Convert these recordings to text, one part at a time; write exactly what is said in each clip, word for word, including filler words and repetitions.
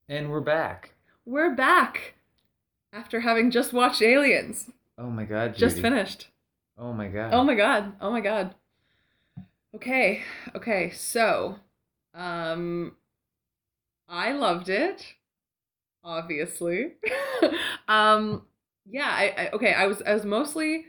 And we're back. We're back after having just watched Aliens. Oh my god, Just Judy. finished. Oh my god. Oh my god. Oh my god. Okay. Okay. So, um I loved it, obviously. um yeah, I, I okay, I was I was mostly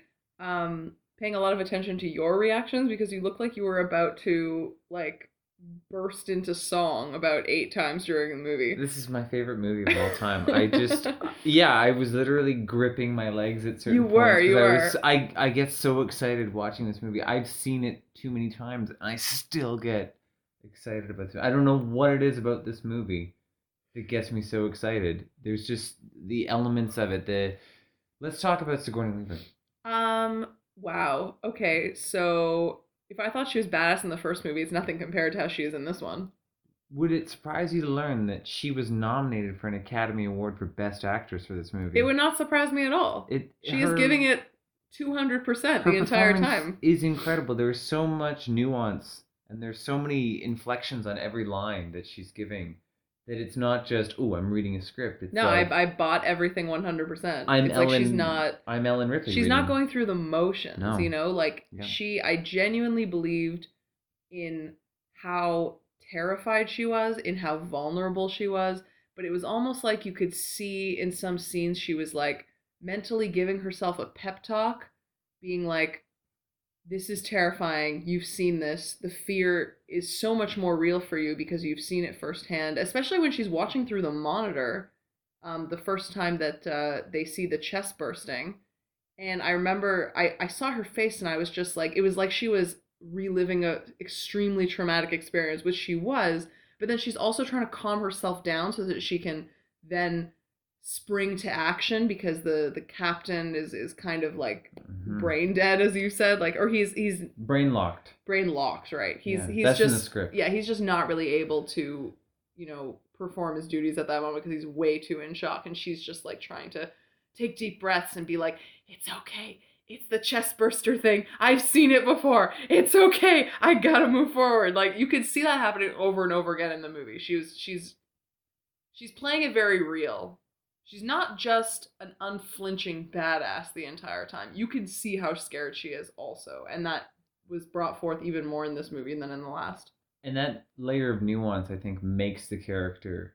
um paying a lot of attention to your reactions because you looked like you were about to like burst into song about eight times during the movie. This is my favorite movie of all time. I just, yeah, I was literally gripping my legs at You certain were, points because you I were. was, I, I get so excited watching this movie. I've seen it too many times and I still get excited about it. I don't know what it is about this movie that gets me so excited. There's just the elements of it. The Let's talk about Sigourney Weaver. Um, wow. Okay, so if I thought she was badass in the first movie, it's nothing compared to how she is in this one. Would it surprise you to learn that she was nominated for an Academy Award for Best Actress for this It movie? would not surprise me at all. It She is her giving it two hundred percent her the entire performance time. is incredible. There's so much nuance and there's so many inflections on every line that she's giving that it's not just, oh, I'm reading a script. It's No, like I I bought everything one hundred percent. I'm It's like she's Ellen not I'm Ellen Ripley she's not reading. going through the motions, No. you know? Like Yeah. she I genuinely believed in how terrified she was, in how vulnerable she was, but it was almost like you could see in some scenes she was like mentally giving herself a pep talk, being like, this is terrifying. You've seen this. The fear is so much more real for you because you've seen it firsthand, especially when she's watching through the monitor um, the first time that uh, they see the chest bursting. And I remember I, I saw her face and I was just like, it was like she was reliving a extremely traumatic experience, which she was, but then she's also trying to calm herself down so that she can then spring to action because the the captain is is kind of like Hmm. brain dead, as you said, like, or he's he's Brain locked. brain locked, right? He's Yeah, he's that's in the just script. yeah, he's just not really able to, you know, perform his duties at that moment because he's way too in shock, and she's just like trying to take deep breaths and be like, it's okay. It's the chest burster thing. I've seen it before. It's okay. I gotta move forward. Like you could see that happening over and over again in the movie. She was she's she's playing it very real. She's not just an unflinching badass the entire time. You can see how scared she is also, and that was brought forth even more in this movie than in the last. And that layer of nuance, I think, makes the character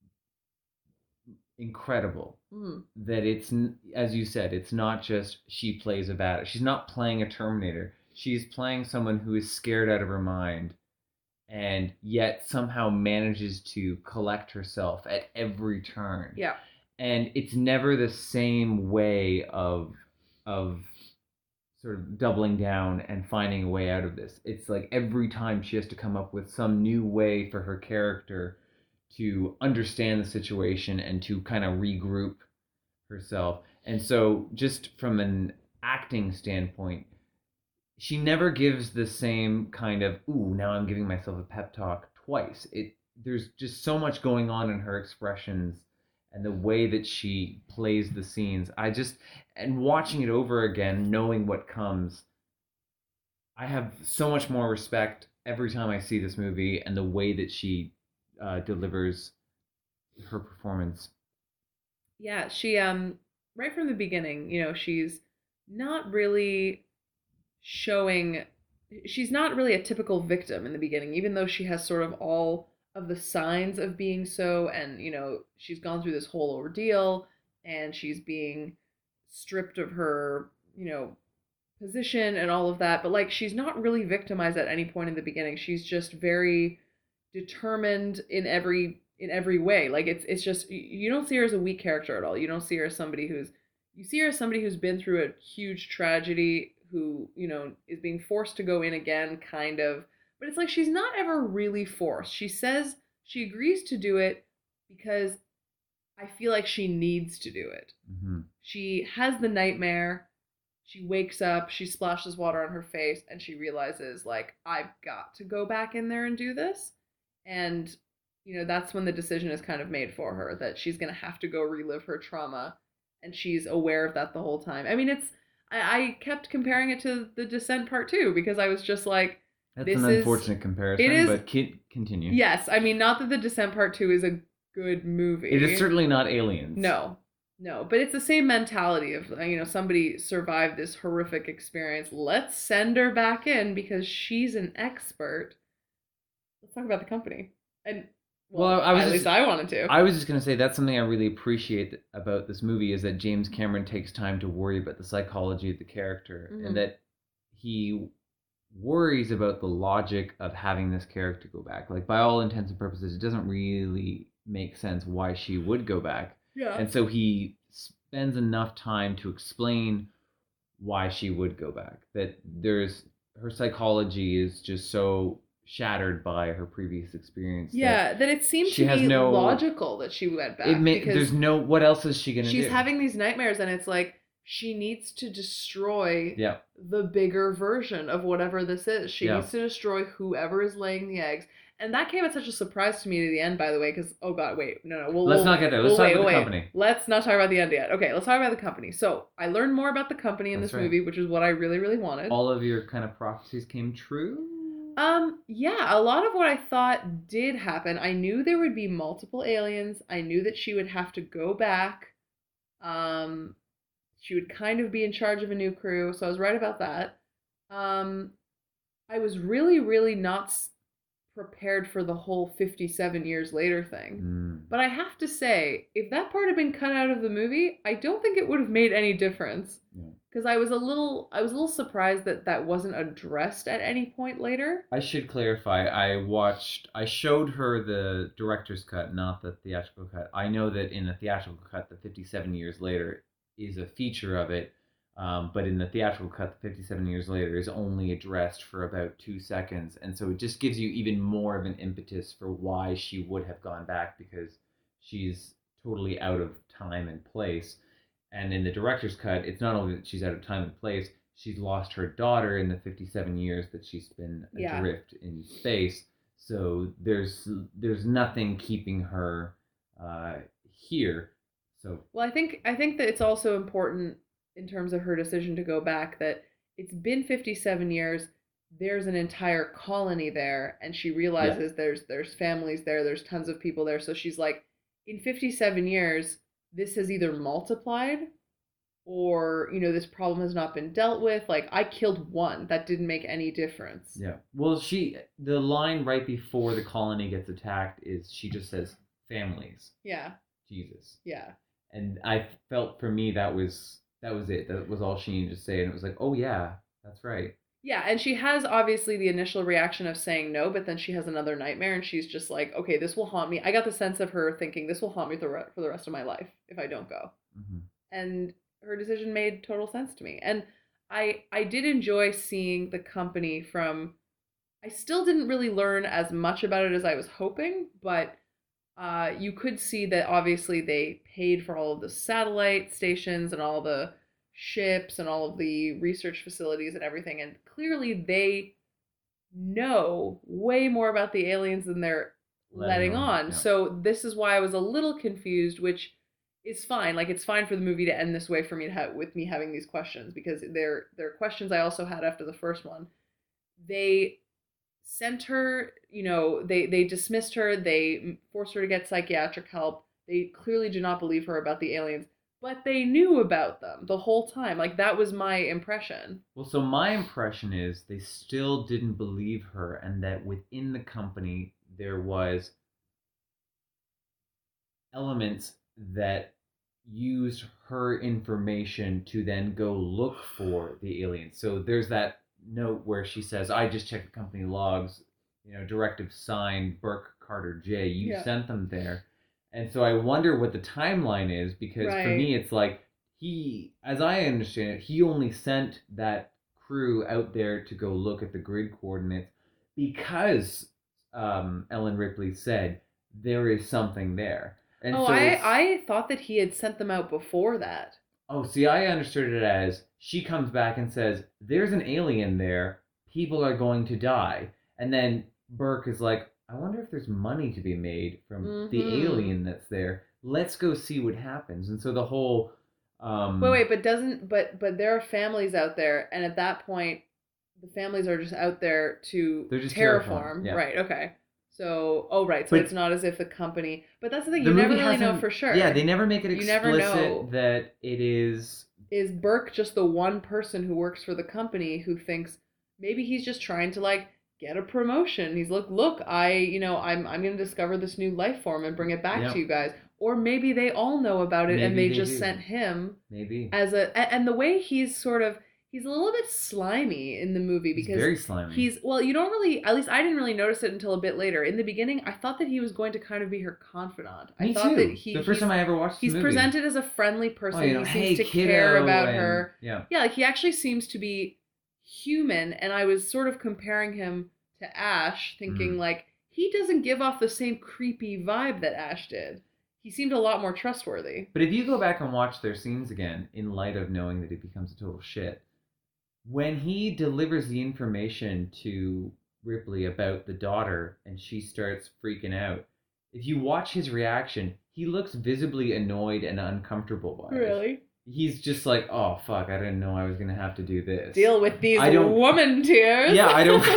incredible. Mm. That it's, as you said, it's not just she plays a bad. She's not playing a Terminator. She's playing someone who is scared out of her mind, and yet somehow manages to collect herself at every turn. Yeah. And it's never the same way of of sort of doubling down and finding a way out of this. It's like every time she has to come up with some new way for her character to understand the situation and to kind of regroup herself. And so, just from an acting standpoint, she never gives the same kind of, ooh, now I'm giving myself a pep talk twice. It There's just so much going on in her expressions and the way that she plays the scenes. I just and watching it over again, knowing what comes, I have so much more respect every time I see this movie and the way that she uh, delivers her performance. Yeah, she um right from the beginning, you know, she's not really showing she's not really a typical victim in the beginning, even though she has sort of all of the signs of being so, and you know, she's gone through this whole ordeal and she's being stripped of her, you know, position and all of that, but like she's not really victimized at any point in the beginning. She's just very determined in every in every way. Like it's it's just you don't see her as a weak character at all. You don't see her as somebody who's you see her as somebody who's been through a huge tragedy, who, you know, is being forced to go in again, kind of. But it's like she's not ever really forced. She says she agrees to do it because I feel like she needs to do it. Mm-hmm. She has the nightmare. She wakes up, she splashes water on her face, and she realizes, like, I've got to go back in there and do this. And, you know, that's when the decision is kind of made for her that she's going to have to go relive her trauma. And she's aware of that the whole time. I mean, it's, I, I kept comparing it to The Descent Part two because I was just like, That's this an is, unfortunate comparison, it is, but continue. yes, I mean, not that The Descent Part two is a good movie. It is certainly not Aliens. No. No, but it's the same mentality of, you know, somebody survived this horrific experience. Let's send her back in because she's an expert. Let's talk about the company. And well, well I was at just, least I wanted to. I was just going to say that's something I really appreciate about this movie is that James Cameron takes time to worry about the psychology of the character mm-hmm. and that he worries about the logic of having this character go back. Like, by all intents and purposes, it doesn't really make sense why she would go back. Yeah. And so he spends enough time to explain why she would go back. That there's her psychology is just so shattered by her previous experience. Yeah, that, that it seems to be no, logical that she went back. It may, there's no. What else is she gonna she's do? She's having these nightmares, and it's like she needs to destroy yeah. the bigger version of whatever this is. She yeah. needs to destroy whoever is laying the eggs. And that came as such a surprise to me to the end, by the way, because, oh god, wait, no, no. We'll, let's we'll, not get there. Let's we'll talk wait, about the wait. company. Let's not talk about the end yet. Okay, let's talk about the company. So, I learned more about the company in That's this right. movie, which is what I really, really wanted. All of your kind of prophecies came true? Um, yeah, a lot of what I thought did happen. I knew there would be multiple aliens. I knew that she would have to go back. Um, she would kind of be in charge of a new crew, so I was right about that. Um, I was really, really not prepared for the whole fifty-seven years later thing. Mm. But I have to say, if that part had been cut out of the movie, I don't think it would have made any difference. Because yeah. I was a little, I was a little surprised that that wasn't addressed at any point later. I should clarify. I watched, I showed her the director's cut, not the theatrical cut. I know that in the theatrical cut, the fifty-seven years later is a feature of it. Um, but in the theatrical cut, the fifty-seven years later is only addressed for about two seconds. And so it just gives you even more of an impetus for why she would have gone back, because she's totally out of time and place. And in the director's cut, it's not only that she's out of time and place, she's lost her daughter in the fifty-seven years that she's been adrift yeah. in space. So there's there's nothing keeping her uh, here. So well, I think I think that it's also important in terms of her decision to go back, that it's been fifty-seven years, there's an entire colony there, and she realizes yeah. there's there's families there, there's tons of people there, so she's like, in fifty-seven years, this has either multiplied, or, you know, this problem has not been dealt with, like, I killed one, that didn't make any difference. Yeah, well, she, the line right before the colony gets attacked is, she just says, families. Yeah. Jesus. Yeah. And I felt, for me, that was... That was it. That was all she needed to say. And it was like, oh, yeah, that's right. Yeah, and she has obviously the initial reaction of saying no, but then she has another nightmare and she's just like, okay, this will haunt me. I got the sense of her thinking, this will haunt me for the rest of my life if I don't go. Mm-hmm. And her decision made total sense to me. And I I did enjoy seeing the company from... I still didn't really learn as much about it as I was hoping, but... Uh, you could see that obviously they paid for all of the satellite stations and all the ships and all of the research facilities and everything. And clearly they know way more about the aliens than they're letting, letting on. on. Yeah. So this is why I was a little confused, which is fine. Like, it's fine for the movie to end this way for me to have, with me having these questions, because they're, they're questions I also had after the first one. They sent her, you know, they, they dismissed her, they forced her to get psychiatric help. They clearly do not believe her about the aliens, but they knew about them the whole time. Like, that was my impression. Well, so my impression is they still didn't believe her, and that within the company there was elements that used her information to then go look for the aliens. So there's that note where she says, I just checked the company logs, you know, directive signed Burke Carter J. You yeah. sent them there. And so I wonder what the timeline is, because right. for me it's like, he, as I understand it, he only sent that crew out there to go look at the grid coordinates because um, Ellen Ripley said there is something there. And oh, so I, I thought that he had sent them out before that. Oh, see, I understood it as she comes back and says, there's an alien there, people are going to die. And then Burke is like, I wonder if there's money to be made from mm-hmm. the alien that's there. Let's go see what happens. And so the whole... Um, wait, wait, but doesn't... But but there are families out there, and at that point, the families are just out there to they're just terraform. terraform. Yeah. Right, okay. So, oh right, so But it's not as if the company. But that's the thing, the you never movie really know hasn't. for sure. Yeah, they never make it You never explicit know. that it is. Is Burke just the one person who works for the company who thinks maybe he's just trying to like get a promotion? He's like, look, I, you know, I'm I'm gonna discover this new life form and bring it back Yeah. to you guys. Or maybe they all know about it and Maybe they they just do. sent him Maybe as a a- and the way he's sort of he's a little bit slimy in the movie he's because very slimy. he's well, you don't really, at least I didn't really notice it until a bit later. In the beginning, I thought that he was going to kind of be her confidant. Me I thought too. that he the first he's- time I ever watched he's the movie. presented as a friendly person. Oh, you know, he hey, seems to kiddo, care about and- her. Yeah. Yeah, like he actually seems to be human, and I was sort of comparing him to Ash, thinking Mm. like he doesn't give off the same creepy vibe that Ash did. He seemed a lot more trustworthy. But if you go back and watch their scenes again, in light of knowing that he becomes a total shit, when he delivers the information to Ripley about the daughter and she starts freaking out, if you watch his reaction, he looks visibly annoyed and uncomfortable by it. He's just like, oh, fuck, I didn't know I was going to have to do this. Deal with these I don't- woman tears. Yeah, I don't...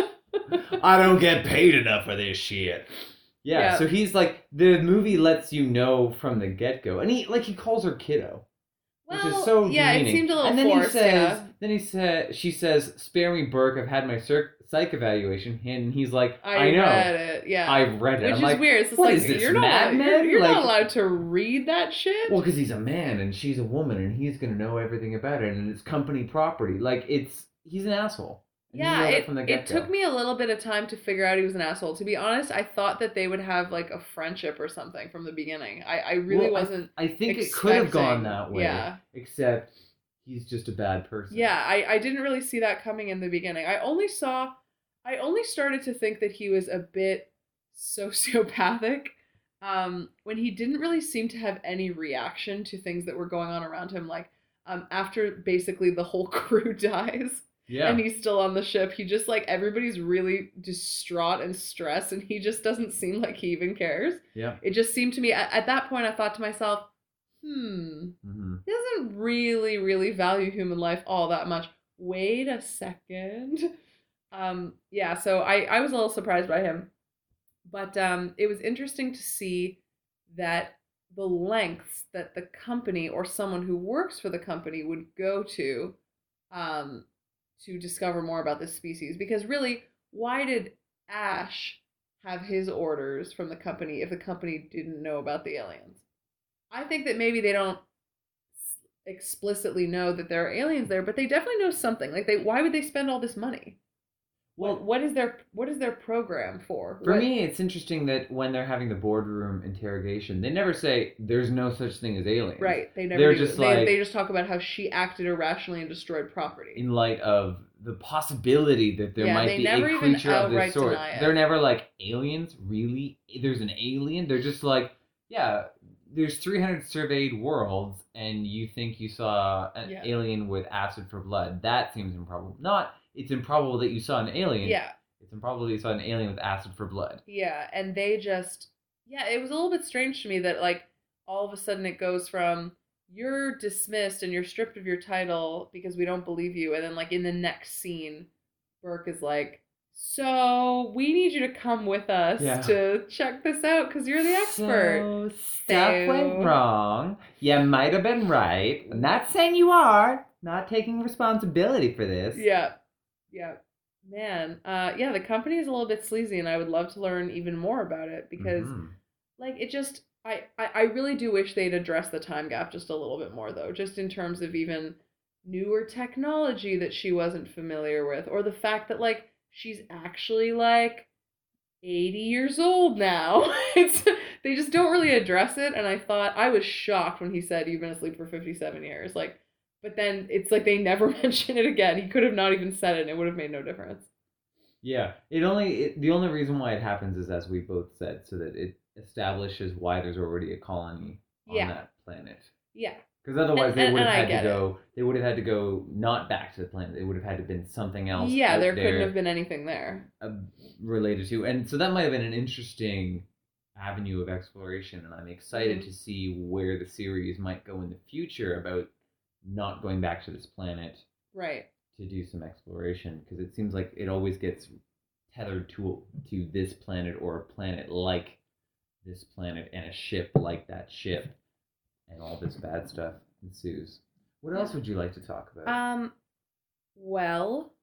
I don't get paid enough for this shit. Yeah, Yeah. so he's like, the movie lets you know from the get-go. And he, like, he calls her kiddo. Well, Which is so yeah, demeaning. it seemed a little and then forced. he says, Yeah. then he said, she says, "Spare me, Burke. I've had my cir- psych evaluation." And he's like, I, "I, know, read it. Yeah. I've read it." Which I'm is like, weird. It's just what like is this, you're not Mad allowed, you're, Men? you're Like- not allowed to read that shit. well, because he's a man and she's a woman and he's gonna know everything about it and it's company property. Like it's he's an asshole. And he Yeah, wrote it, from the it get-go. took me a little bit of time to figure out he was an asshole. To be honest, I thought that they would have like a friendship or something from the beginning. I, I really Well, I- wasn't. I think it could have gone expecting- that way. Yeah. Except he's just a bad person. Yeah, I, I didn't really see that coming in the beginning. I only saw, I only started to think that he was a bit sociopathic um, when he didn't really seem to have any reaction to things that were going on around him. Like um, after basically the whole crew dies. Yeah. And he's still on the ship. He just like everybody's really distraught and stressed, and he just doesn't seem like he even cares. Yeah. It just seemed to me at, at that point I thought to myself, hmm, Mm-hmm. he doesn't really, really value human life all that much. Wait a second. Um, yeah, so I, I was a little surprised by him. But um, it was interesting to see that the lengths that the company or someone who works for the company would go to um, to discover more about this species. Because really, why did Ash have his orders from the company if the company didn't know about the aliens? I think that maybe they don't explicitly know that there are aliens there, but they definitely know something. Like they, why would they spend all this money? Well, What, what is their what is their program for? For What- me, it's interesting that when they're having the boardroom interrogation, they never say there's no such thing as aliens. right? They never. They're do. just they, like- they just talk about how she acted irrationally and destroyed property. In light of the possibility that there Yeah, might they be never a even creature of outright this sort. deny it. They're never like, aliens? Really? There's an alien? They're just like, yeah, there's three hundred surveyed worlds, and you think you saw an Yeah. alien with acid for blood. That seems improbable. Not, it's improbable that you saw an alien. Yeah, It's improbable that you saw an alien with acid for blood. yeah, and they just yeah, it was a little bit strange to me that like all of a sudden it goes from you're dismissed and you're stripped of your title because we don't believe you, and then like in the next scene, Burke is like, so we need you to come with us Yeah. to check this out because you're the expert. So, stuff So- went wrong. You might have been right. I'm not saying you are. Not taking responsibility for this. Yeah, yeah, man. Uh, yeah, the company is a little bit sleazy, and I would love to learn even more about it because, Mhm. like, it just I, I I really do wish they'd address the time gap just a little bit more, though, just in terms of even newer technology that she wasn't familiar with, or the fact that like she's actually like eighty years old now. It's they just don't really address it, and I thought I was shocked when he said you've been asleep for fifty-seven years, like. But then it's like they never mention it again. He could have not even said it and it would have made no difference. Yeah, it only it, the only reason why it happens is, as we both said, so that it establishes why there's already a colony on Yeah. that planet. Yeah. Because otherwise, And- they and- would have and I had to get go. They would have had to go not back to the planet. They would have had to been something else. Yeah, out there there, couldn't have been anything there. uh, related to, and so that might have been an interesting avenue of exploration. And I'm excited Mhm. to see where the series might go in the future about not going back to this planet Right. to do some exploration, because it seems like it always gets tethered to to this planet or a planet like this planet and a ship like that ship, and all this bad stuff ensues. What else would you like to talk about? Um, well,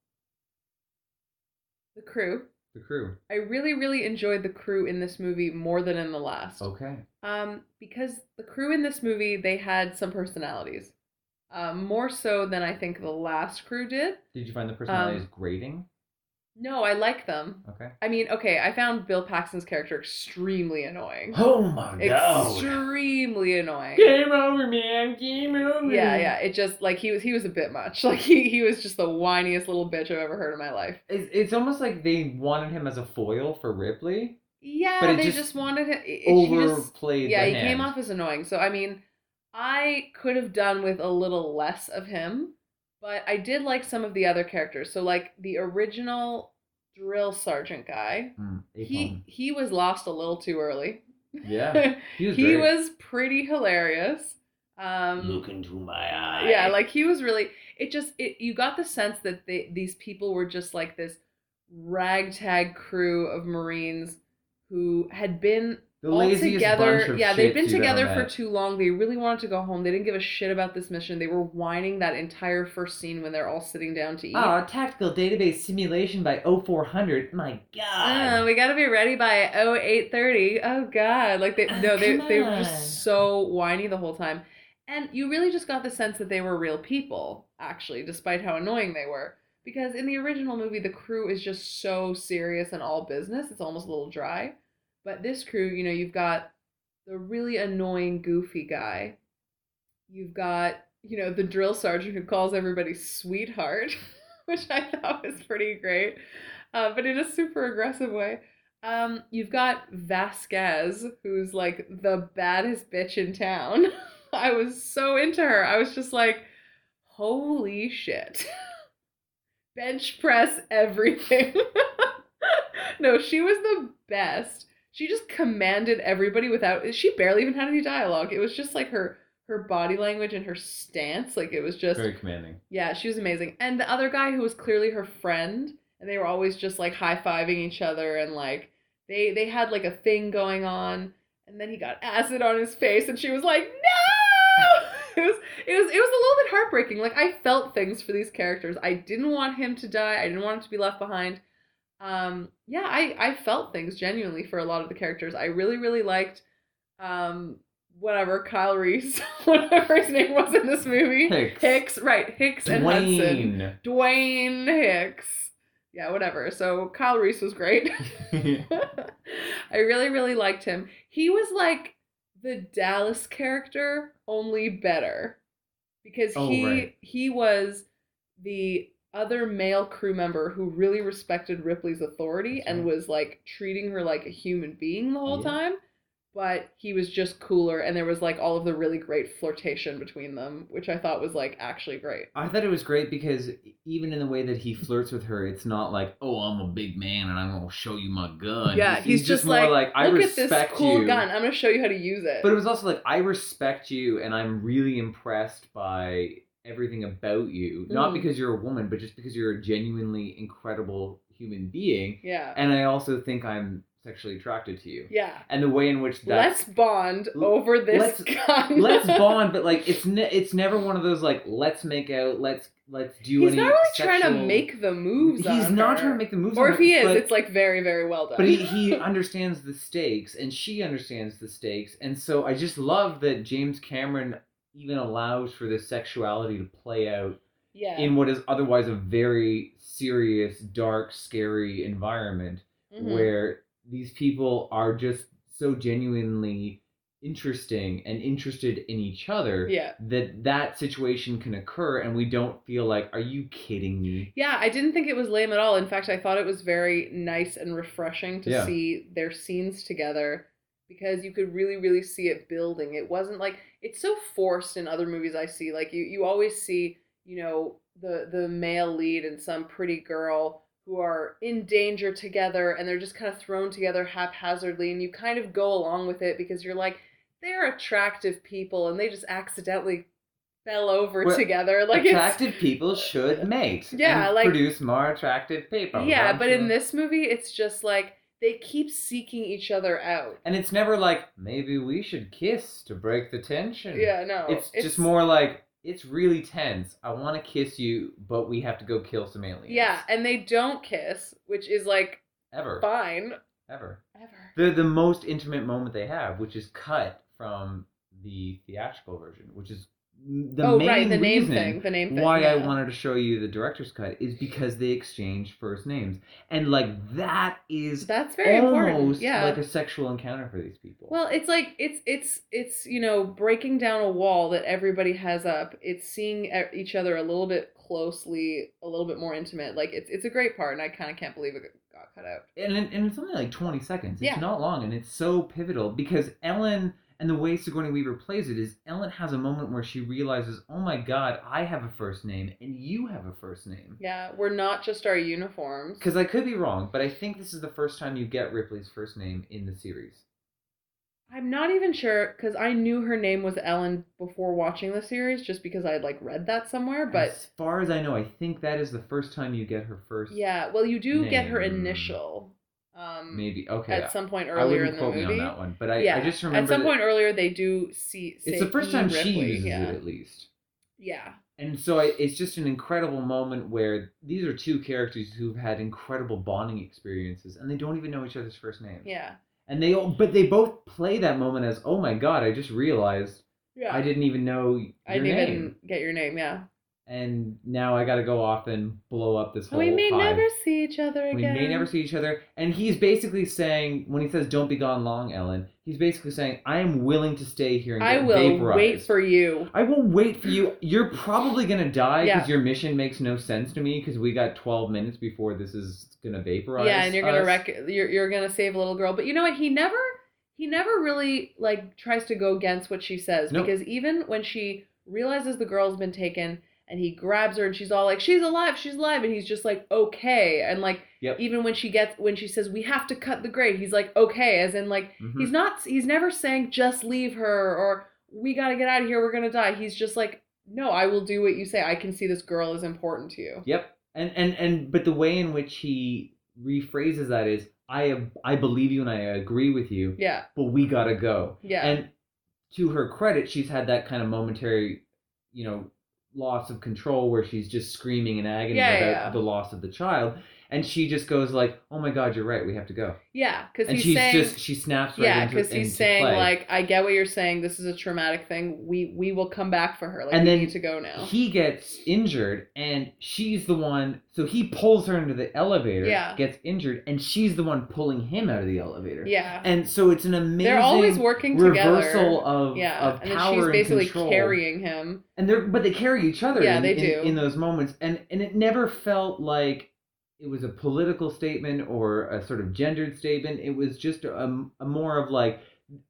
the crew. The crew. I really, really enjoyed the crew in this movie more than in the last. Okay. Um, because the crew in this movie, they had some personalities. Um, more so than I think the last crew did. Did you find the personalities Um, grating? No, I like them. Okay. I mean, okay, I found Bill Paxton's character extremely annoying. Oh my god. Extremely annoying. Game over, man. Game over. Yeah, yeah. It just like he was he was a bit much. Like he he was just the whiniest little bitch I've ever heard in my life. It's, it's almost like they wanted him as a foil for Ripley. Yeah, but it they just, just wanted him. It, overplayed. Just, yeah, the he hand. came off as annoying. So I mean, I could have done with a little less of him, but I did like some of the other characters. So like the original drill sergeant guy, mm, he he was lost a little too early. Yeah, he was. he great. was pretty hilarious. Um, Look into my eye. Yeah, like he was really. It just it you got the sense that they these people were just like this ragtag crew of Marines who had been the all laziest together. bunch of Yeah, they'd been shits you've together ever for met. too long. They really wanted to go home. They didn't give a shit about this mission. They were whining that entire first scene when they're all sitting down to eat. Oh, tactical database simulation by oh four hundred. My God. Uh, we gotta be ready by oh eight thirty. Oh God, like they Oh, no, they come they were on. just so whiny the whole time, and you really just got the sense that they were real people, actually, despite how annoying they were. Because in the original movie, the crew is just so serious and all business; it's almost a little dry. But this crew, you know, you've got the really annoying, goofy guy. You've got, you know, the drill sergeant who calls everybody sweetheart, which I thought was pretty great, uh, but in a super aggressive way. Um, you've got Vasquez, who's like the baddest bitch in town. I was so into her. I was just like, holy shit. Bench press everything. No, she was the best. She just commanded everybody without, she barely even had any dialogue. It was just like her her body language and her stance. Like it was just Very commanding. Yeah, she was amazing. And the other guy who was clearly her friend, and they were always just like high-fiving each other, and like they they had like a thing going on, and then he got acid on his face and she was like, "No!" It was it was it was a little bit heartbreaking. Like I felt things for these characters. I didn't want him to die. I didn't want him to be left behind. Um yeah, I I felt things genuinely for a lot of the characters. I really really liked um whatever, Kyle Reese, whatever his name was in this movie. Hicks. Hicks, right, Hicks and Hudson. Dwayne. Dwayne Hicks. Yeah, whatever. So Kyle Reese was great. I really, really liked him. He was like the Dallas character, only better. Because Oh, he right. he was the other male crew member who really respected Ripley's authority That's and right. was like treating her like a human being the whole Yeah. time. But he was just cooler, and there was like all of the really great flirtation between them, which I thought was like actually great. I thought it was great because even in the way that he flirts with her, it's not like, oh, I'm a big man and I'm gonna show you my gun. Yeah, he's, just, more like, like, I look at this respect cool you. gun. I'm gonna show you how to use it. But it was also like, I respect you and I'm really impressed by everything about you. Not Mhm. because you're a woman, but just because you're a genuinely incredible human being. yeah, And I also think I'm sexually attracted to you. yeah. And the way in which that Let's bond L- over this let's- gun. let's bond, but like it's ne- it's never one of those like let's make out, let's let's do He's any. not really trying to sexual- make the moves. He's on not her. trying to make the moves. Or on if her, he is, but, it's like very, very well done. but he he understands the stakes, and she understands the stakes, and so I just love that James Cameron even allows for this sexuality to play out yeah. in what is otherwise a very serious, dark, scary environment Mhm. where these people are just so genuinely interesting and interested in each other Yeah. that that situation can occur and we don't feel like, are you kidding me? Yeah, I didn't think it was lame at all. In fact, I thought it was very nice and refreshing to Yeah. see their scenes together because you could really, really see it building. It wasn't like it's so forced in other movies I see. Like you, you always see, you know, the the male lead and some pretty girl who are in danger together and they're just kind of thrown together haphazardly and you kind of go along with it because you're like, they're attractive people and they just accidentally fell over Well, together. Like attractive it's, people should mate. Yeah, and like produce more attractive people. Yeah, don't but you? in this movie, it's just like they keep seeking each other out. And it's never like, maybe we should kiss to break the tension. Yeah, no. It's, it's just more like, it's really tense. I want to kiss you, but we have to go kill some aliens. Yeah, and they don't kiss, which is like Ever. fine. Ever. Ever. The the most intimate moment they have, which is cut from the theatrical version, which is the oh, main right, the name reason thing. The name thing. why yeah. I wanted to show you the director's cut is because they exchange first names. And like that is That's very important. almost Yeah. like a sexual encounter for these people. Well, it's like it's it's it's you know breaking down a wall that everybody has up. It's seeing e- each other a little bit closely, a little bit more intimate. Like it's it's a great part, and I kind of can't believe it got cut out. And, and it's only like twenty seconds. It's Yeah. not long, and it's so pivotal because Ellen, and the way Sigourney Weaver plays it is Ellen has a moment where she realizes, oh my god, I have a first name, and you have a first name. Yeah, we're not just our uniforms. Because I could be wrong, but I think this is the first time you get Ripley's first name in the series. I'm not even sure because I knew her name was Ellen before watching the series, just because I had like read that somewhere. But as far as I know, I think that is the first time you get her first. yeah, well, you do get her name. initial. Um, Maybe okay. At some point I earlier wouldn't in the quote movie. me on that one, but I, yeah, I just remember at some that point earlier they do see. Say it's the first E. time she Ripley, uses yeah. it, at least. Yeah. And so I, it's just an incredible moment where these are two characters who've had incredible bonding experiences, and they don't even know each other's first names. Yeah. And they, but they both play that moment as, oh my god, I just realized Yeah. I didn't even know your I didn't name. even get your name. Yeah. And now I got to go off and blow up this whole We may hive. never see each other again. We may never see each other. And he's basically saying, when he says, don't be gone long, Ellen, he's basically saying, I am willing to stay here and I get will vaporized. wait for you. I will wait for you. You're probably going to die because Yeah. your mission makes no sense to me because we got twelve minutes before this is going to vaporize Yeah, and you're gonna us. wreck. You're you're gonna save a little girl. But you know what? He never he never really like tries to go against what she says Nope. because even when she realizes the girl's been taken. And he grabs her and she's all like, she's alive, she's alive. And he's just like, okay. And like, Yep. even when she gets, when she says, we have to cut the grate, he's like, okay. As in like, Mhm. he's not, he's never saying, just leave her or we got to get out of here, we're going to die. He's just like, no, I will do what you say. I can see this girl is important to you. Yep. And, and, and, but the way in which he rephrases that is, I, I believe you and I agree with you. Yeah. But we got to go. Yeah. And to her credit, she's had that kind of momentary, you know, loss of control where she's just screaming in agony Yeah, about yeah. the loss of the child, and she just goes like, "Oh my God, you're right. We have to go." Yeah, because And he's she's saying, just she snaps right yeah, into because he's into saying play. like, I get what you're saying. This is a traumatic thing. We we will come back for her. Like, And we then need to go now. He gets injured, and she's the one. So he pulls her into the elevator. Yeah. Gets injured, and she's the one pulling him out of the elevator. Yeah. And so it's an amazing. They're always working reversal together. of yeah, of and then power she's basically and control. carrying him. And they're but they carry each other. Yeah, in, they in- do. in those moments, and and it never felt like it was a political statement or a sort of gendered statement. It was just a, a more of like,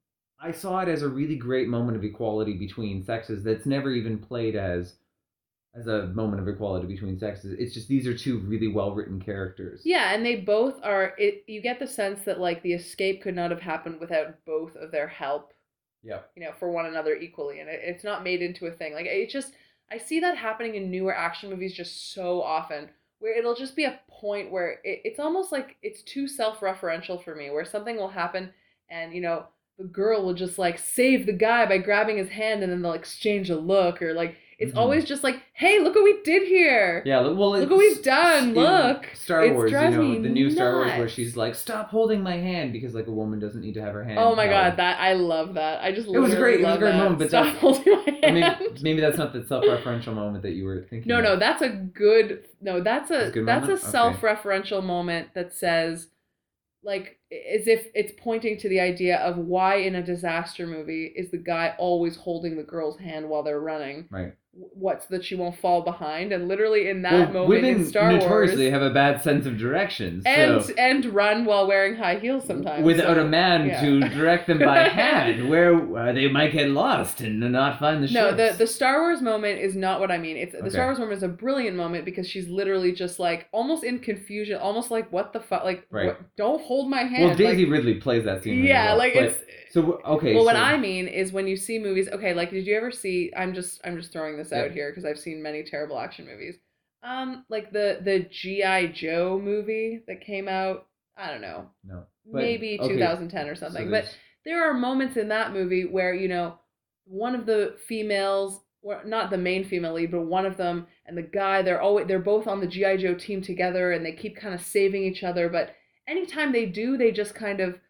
I saw it as a really great moment of equality between sexes that's never even played as as a moment of equality between sexes. It's just these are two really well written characters. Yeah, and they both are. It you get the sense that like the escape could not have happened without both of their help. Yeah. You know, for one another equally, and it, it's not made into a thing. Like it just, I see that happening in newer action movies just so often. Where it'll just be a point where it, it's almost like it's too self-referential for me, where something will happen and, you know, the girl will just like save the guy by grabbing his hand and then they'll exchange a look or like, it's Mhm. always just like, hey, look what we did here. Yeah, well, Look what we've done, in look. Star It Wars, you drives know, me the new Star Wars where nuts. she's like, "Stop holding my hand," because like a woman doesn't need to have her hand. Oh my held. god, that I love that. I just It was a literally great- it was a love great that. moment, but Stop that's- holding my Or hand. maybe, maybe that's not the self-referential moment that you were thinking. No, of. no, that's a good no, that's a That's a good that's a moment? Okay. self-referential moment that says like as if it's pointing to the idea of why in a disaster movie is the guy always holding the girl's hand while they're running. Right. What's that she won't fall behind? And literally in that Well, moment women in Star notoriously Wars have a bad sense of direction, and so and run while wearing high heels sometimes. without so, a man yeah. to direct them by hand, where uh, they might get lost and not find the No, ships. the the Star Wars moment is not what I mean. It's the Okay. Star Wars moment is a brilliant moment because she's literally just like almost in confusion, almost like what the fuck, like Right. what, don't hold my hand. well, Daisy like, Ridley plays that scene. Really yeah, well, like but it's So okay, Well, what so I mean is when you see movies, okay, like did you ever see I'm just I'm just throwing this out yeah, here because I've seen many terrible action movies. Um like the the G I. Joe movie that came out, I don't know, no, but maybe okay, two thousand ten or so something. But there's there are moments in that movie where, you know, one of the females, or not the main female lead, but one of them and the guy, they're always they're both on the G I. Joe team together and they keep kind of saving each other, but anytime they do, they just kind of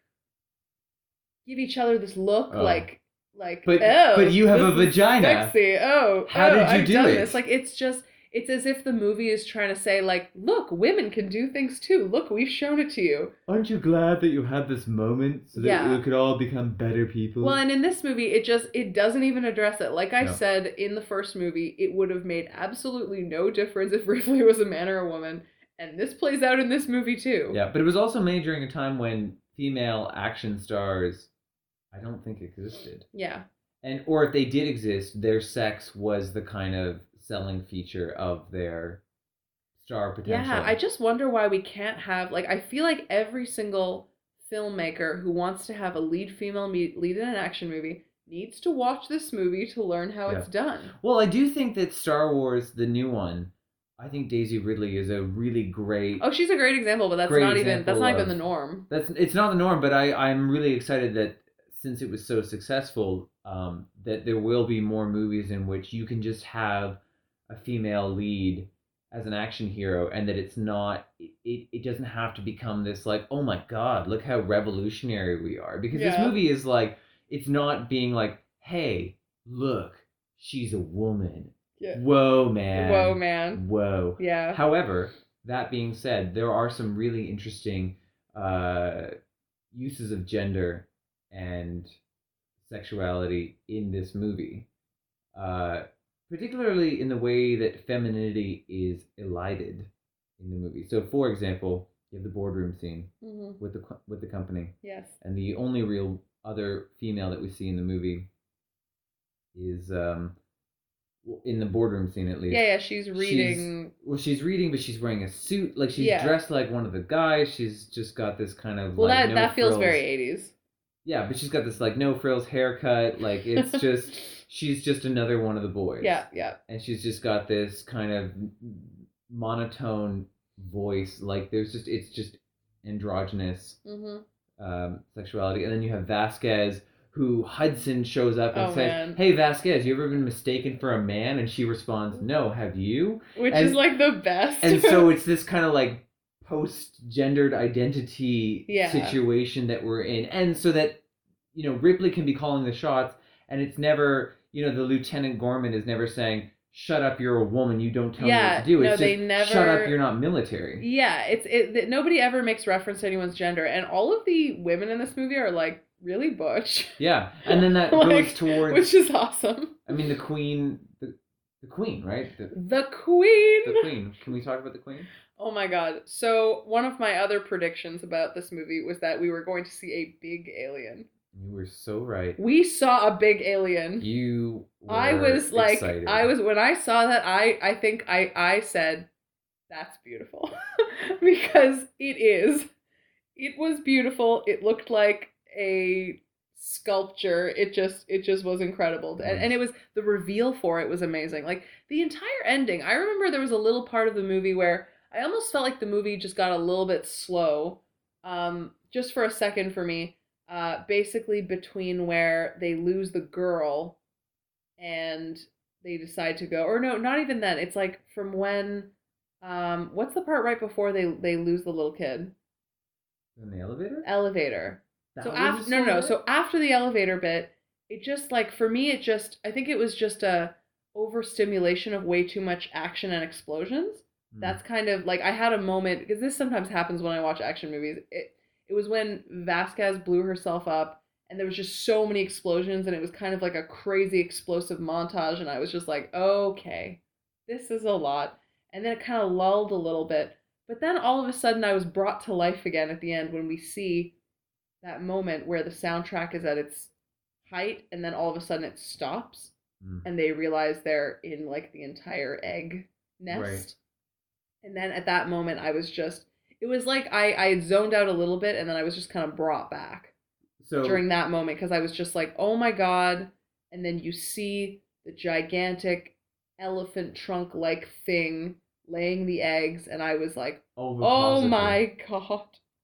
give each other this look oh, like like but but oh, you have a this is vagina. sexy. Oh, How oh, did you I've do done it? this. Like it's just it's as if the movie is trying to say like, look, women can do things too. Look, we've shown it to you. Aren't you glad that you had this moment so that Yeah. we could all become better people? Well, and in this movie, it just it doesn't even address it. Like I No. said in the first movie, it would have made absolutely no difference if Ripley was a man or a woman, and this plays out in this movie too. Yeah, but it was also made during a time when female action stars, I don't think existed. Yeah. And or if they did exist, their sex was the kind of selling feature of their star potential. Yeah, I just wonder why we can't have like I feel like every single filmmaker who wants to have a lead female me- lead in an action movie needs to watch this movie to learn how Yeah. it's done. Well, I do think that Star Wars, the new one, I think Daisy Ridley is a really great. Oh, she's a great example, but that's Great not even that's example not even of- the norm. That's it's not the norm, but I I'm really excited that since it was so successful, um, that there will be more movies in which you can just have a female lead as an action hero, and that it's not it, it doesn't have to become this like, oh my god, look how revolutionary we are, because this Yeah. movie is like, it's not being like, hey, look, she's a woman. Yeah. Whoa, man. Whoa, man. Whoa. Yeah. However, that being said, there are some really interesting uh, uses of gender and sexuality in this movie, uh, particularly in the way that femininity is elided in the movie. So, for example, you have the boardroom scene hmm with the with the company, Yes. and the only real other female that we see in the movie is um, in the boardroom scene at least. Yeah, yeah, she's reading. She's, well, she's reading, but she's wearing a suit. Like she's Yeah. dressed like one of the guys. She's just got this kind of Well, like that no that feels frills. very eighties. Yeah, but she's got this like no frills haircut. Like it's just she's just another one of the boys. Yeah, yeah. And she's just got this kind of monotone voice. Like there's just it's just androgynous hmm um, sexuality. And then you have Vasquez, who Hudson shows up and Oh, says, man. "Hey Vasquez, you ever been mistaken for a man?" And she responds, "No, have you?" Which And- is like the best. And so it's this kind of like post-gendered identity Yeah. situation that we're in, and so that, you know, Ripley can be calling the shots, and it's never, you know, the Lieutenant Gorman is never saying, "Shut up, you're a woman, you don't tell me Yeah, what to do." It's no, just, they never- "Shut up, you're not military." Yeah, it's it. that Nobody ever makes reference to anyone's gender, and all of the women in this movie are like really butch. Yeah, and then that Like, goes towards. which is awesome. I mean, the Queen, the, the Queen, right? The, The Queen. the Queen. Can we talk about the Queen? Oh my god. So, one of my other predictions about this movie was that we were going to see a big alien. You were so right. We saw a big alien. You. Were I was like excited. I was when I saw that I I think I I said that's beautiful because it is. It was beautiful. It looked like a sculpture. It just it just was incredible. And and it was the reveal for it was amazing. Like the entire ending. I remember there was a little part of the movie where I almost felt like the movie just got a little bit slow. Um just for a second for me. Uh basically between where they lose the girl and they decide to go, or no, not even then. It's like from when um what's the part right before they they lose the little kid? In the elevator. Elevator. That So was after a no, no, no. slow So after the elevator bit, it just like for me, it just I think it was just a overstimulation of way too much action and explosions. Hmm. That's kind of like I had a moment because this sometimes happens when I watch action movies. It it was when Vasquez blew herself up and there was just so many explosions and it was kind of like a crazy explosive montage and I was just like, okay, this is a lot. And then it kind of lulled a little bit. But then all of a sudden I was brought to life again at the end when we see that moment where the soundtrack is at its height and then all of a sudden it stops Mm. and they realize they're in like the entire egg nest. Right. And then at that moment I was just it was like I I zoned out a little bit and then I was just kind of brought back. So during that moment because I was just like, oh my God. And then you see the gigantic elephant trunk like thing laying the eggs, and I was like, oh my God.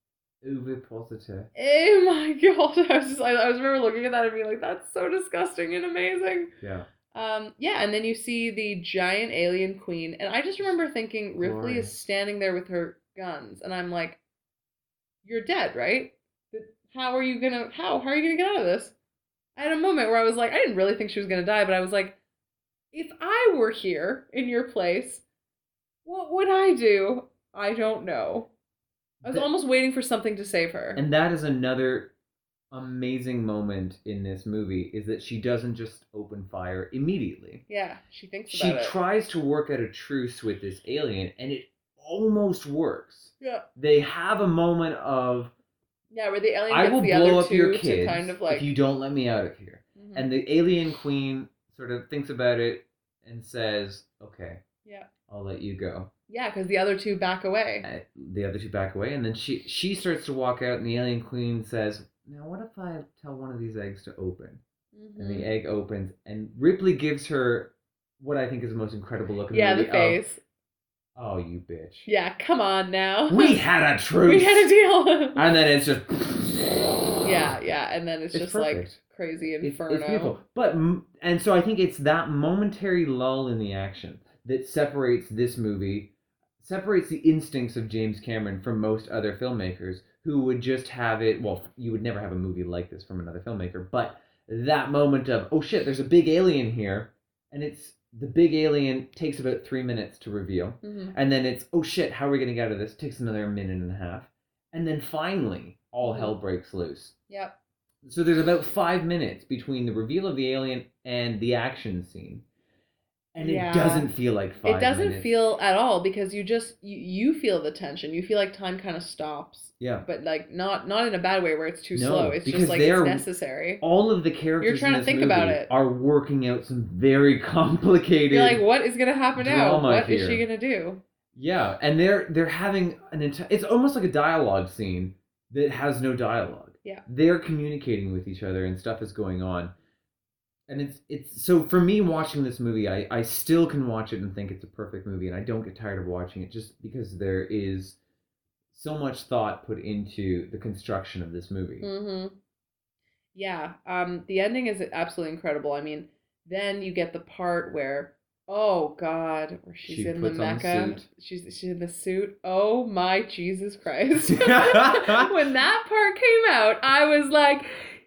Ovipositor. Oh my God. I was just, I, I was remember looking at that and being like, that's so disgusting and amazing. Yeah. Um, yeah, and then you see the giant alien queen, and I just remember thinking Ripley Glory. is standing there with her guns, and I'm like, you're dead, right? How are you gonna, how? How are you gonna get out of this? I had a moment where I was like, I didn't really think she was gonna die, but I was like, if I were here in your place, what would I do? I don't know. I was That, almost waiting for something to save her. And that is another amazing moment in this movie, is that she doesn't just open fire immediately. Yeah, she thinks she about it. She tries to work out a truce with this alien, and it almost works. Yeah. They have a moment of, yeah, where the alien I gets will the blow other up two your to kids kind of like, if you don't let me out of here. Mm-hmm. And the alien queen sort of thinks about it and says, okay, yeah, I'll let you go. Yeah, because the other two back away. Uh, the other two back away, and then she she starts to walk out, and the alien queen says, now what if I tell one of these eggs to open? Mm-hmm. And the egg opens, and Ripley gives her what I think is the most incredible look in the yeah, movie. Yeah, the face. Of, oh, you bitch. Yeah, come on now. We had a truce. We had a deal. And then it's just... yeah, yeah, and then it's, it's just perfect. Like crazy inferno. It's, it's beautiful. But, and so I think it's that momentary lull in the action that separates this movie, separates the instincts of James Cameron from most other filmmakers who would just have it, well, you would never have a movie like this from another filmmaker, but that moment of, oh shit, there's a big alien here, and it's, the big alien takes about three minutes to reveal, mm-hmm. and then it's, oh shit, how are we going to get out of this? It takes another minute and a half, and then finally, all mm-hmm. hell breaks loose. Yep. So there's about five minutes between the reveal of the alien and the action scene. And yeah. It doesn't feel like five It doesn't minutes. feel at all, because you just, you, you feel the tension. You feel like time kind of stops. Yeah. But like, not not in a bad way where it's too no, slow. It's just like it's necessary. All of the characters You're trying in to this think movie about it. Are working out some very complicated You're like, what is going to happen now? What here. is she going to do? Yeah, and they're they're having an entire, it's almost like a dialogue scene that has no dialogue. Yeah. They're communicating with each other and stuff is going on. And it's it's so for me watching this movie, I, I still can watch it and think it's a perfect movie, and I don't get tired of watching it just because there is so much thought put into the construction of this movie. Mm-hmm. Yeah, um, the ending is absolutely incredible. I mean, then you get the part where, oh God, where she's she in the mecha, the she's she's in the suit. Oh my Jesus Christ! When that part came out, I was like,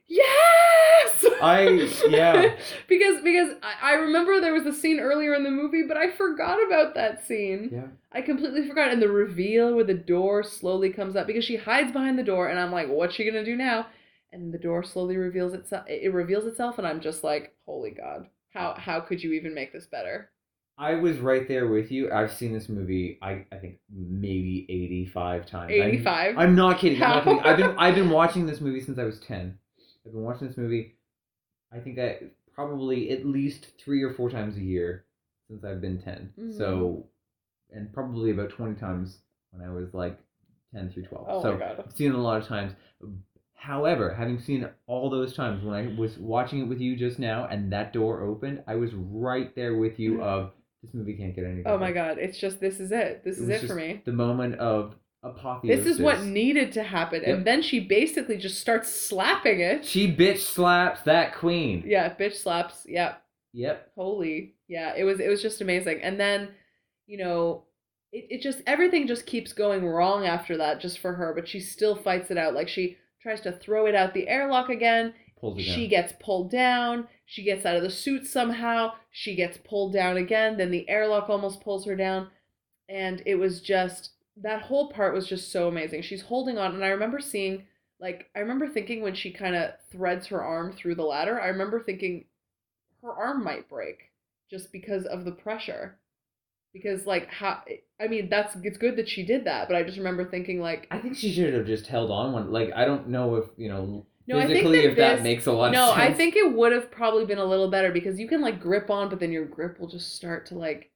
yes! I yeah. because because I, I remember there was a scene earlier in the movie, but I forgot about that scene. Yeah. I completely forgot. And the reveal where the door slowly comes up, because she hides behind the door, and I'm like, what's she gonna do now? And the door slowly reveals itself. It reveals itself, and I'm just like, holy God, how how could you even make this better? I was right there with you. I've seen this movie, I, I think, maybe eighty-five times. eighty-five? I'm, I'm not kidding. I'm not kidding. I've been I've been watching this movie since I was ten. I've been watching this movie, I think I probably at least three or four times a year since I've been ten. Mm-hmm. So, and probably about twenty times when I was like ten through twelve. Oh so my God. I've seen it a lot of times. However, having seen it all those times, when I was watching it with you just now and that door opened, I was right there with you of, this movie can't get any better. Oh my God, it's just, this is it. This it is it for me. The moment of apotheosis. This is what needed to happen. Yep. And then she basically just starts slapping it. She bitch slaps that queen. Yeah, bitch slaps. Yep. Yep. Holy. Yeah, it was it was just amazing. And then, you know, it, it just, everything just keeps going wrong after that just for her, but she still fights it out. Like, she tries to throw it out the airlock again. Pulls it she down. gets pulled down. She gets out of the suit somehow. She gets pulled down again. Then the airlock almost pulls her down. And it was just, that whole part was just so amazing. She's holding on. And I remember seeing, like, I remember thinking when she kind of threads her arm through the ladder, I remember thinking her arm might break just because of the pressure. Because, like, how, I mean, that's, it's good that she did that, but I just remember thinking, like, I think she should have just held on one. Like, I don't know if, you know, no, physically I think that if this, that makes a lot no, of sense. No, I think it would have probably been a little better, because you can, like, grip on, but then your grip will just start to, like,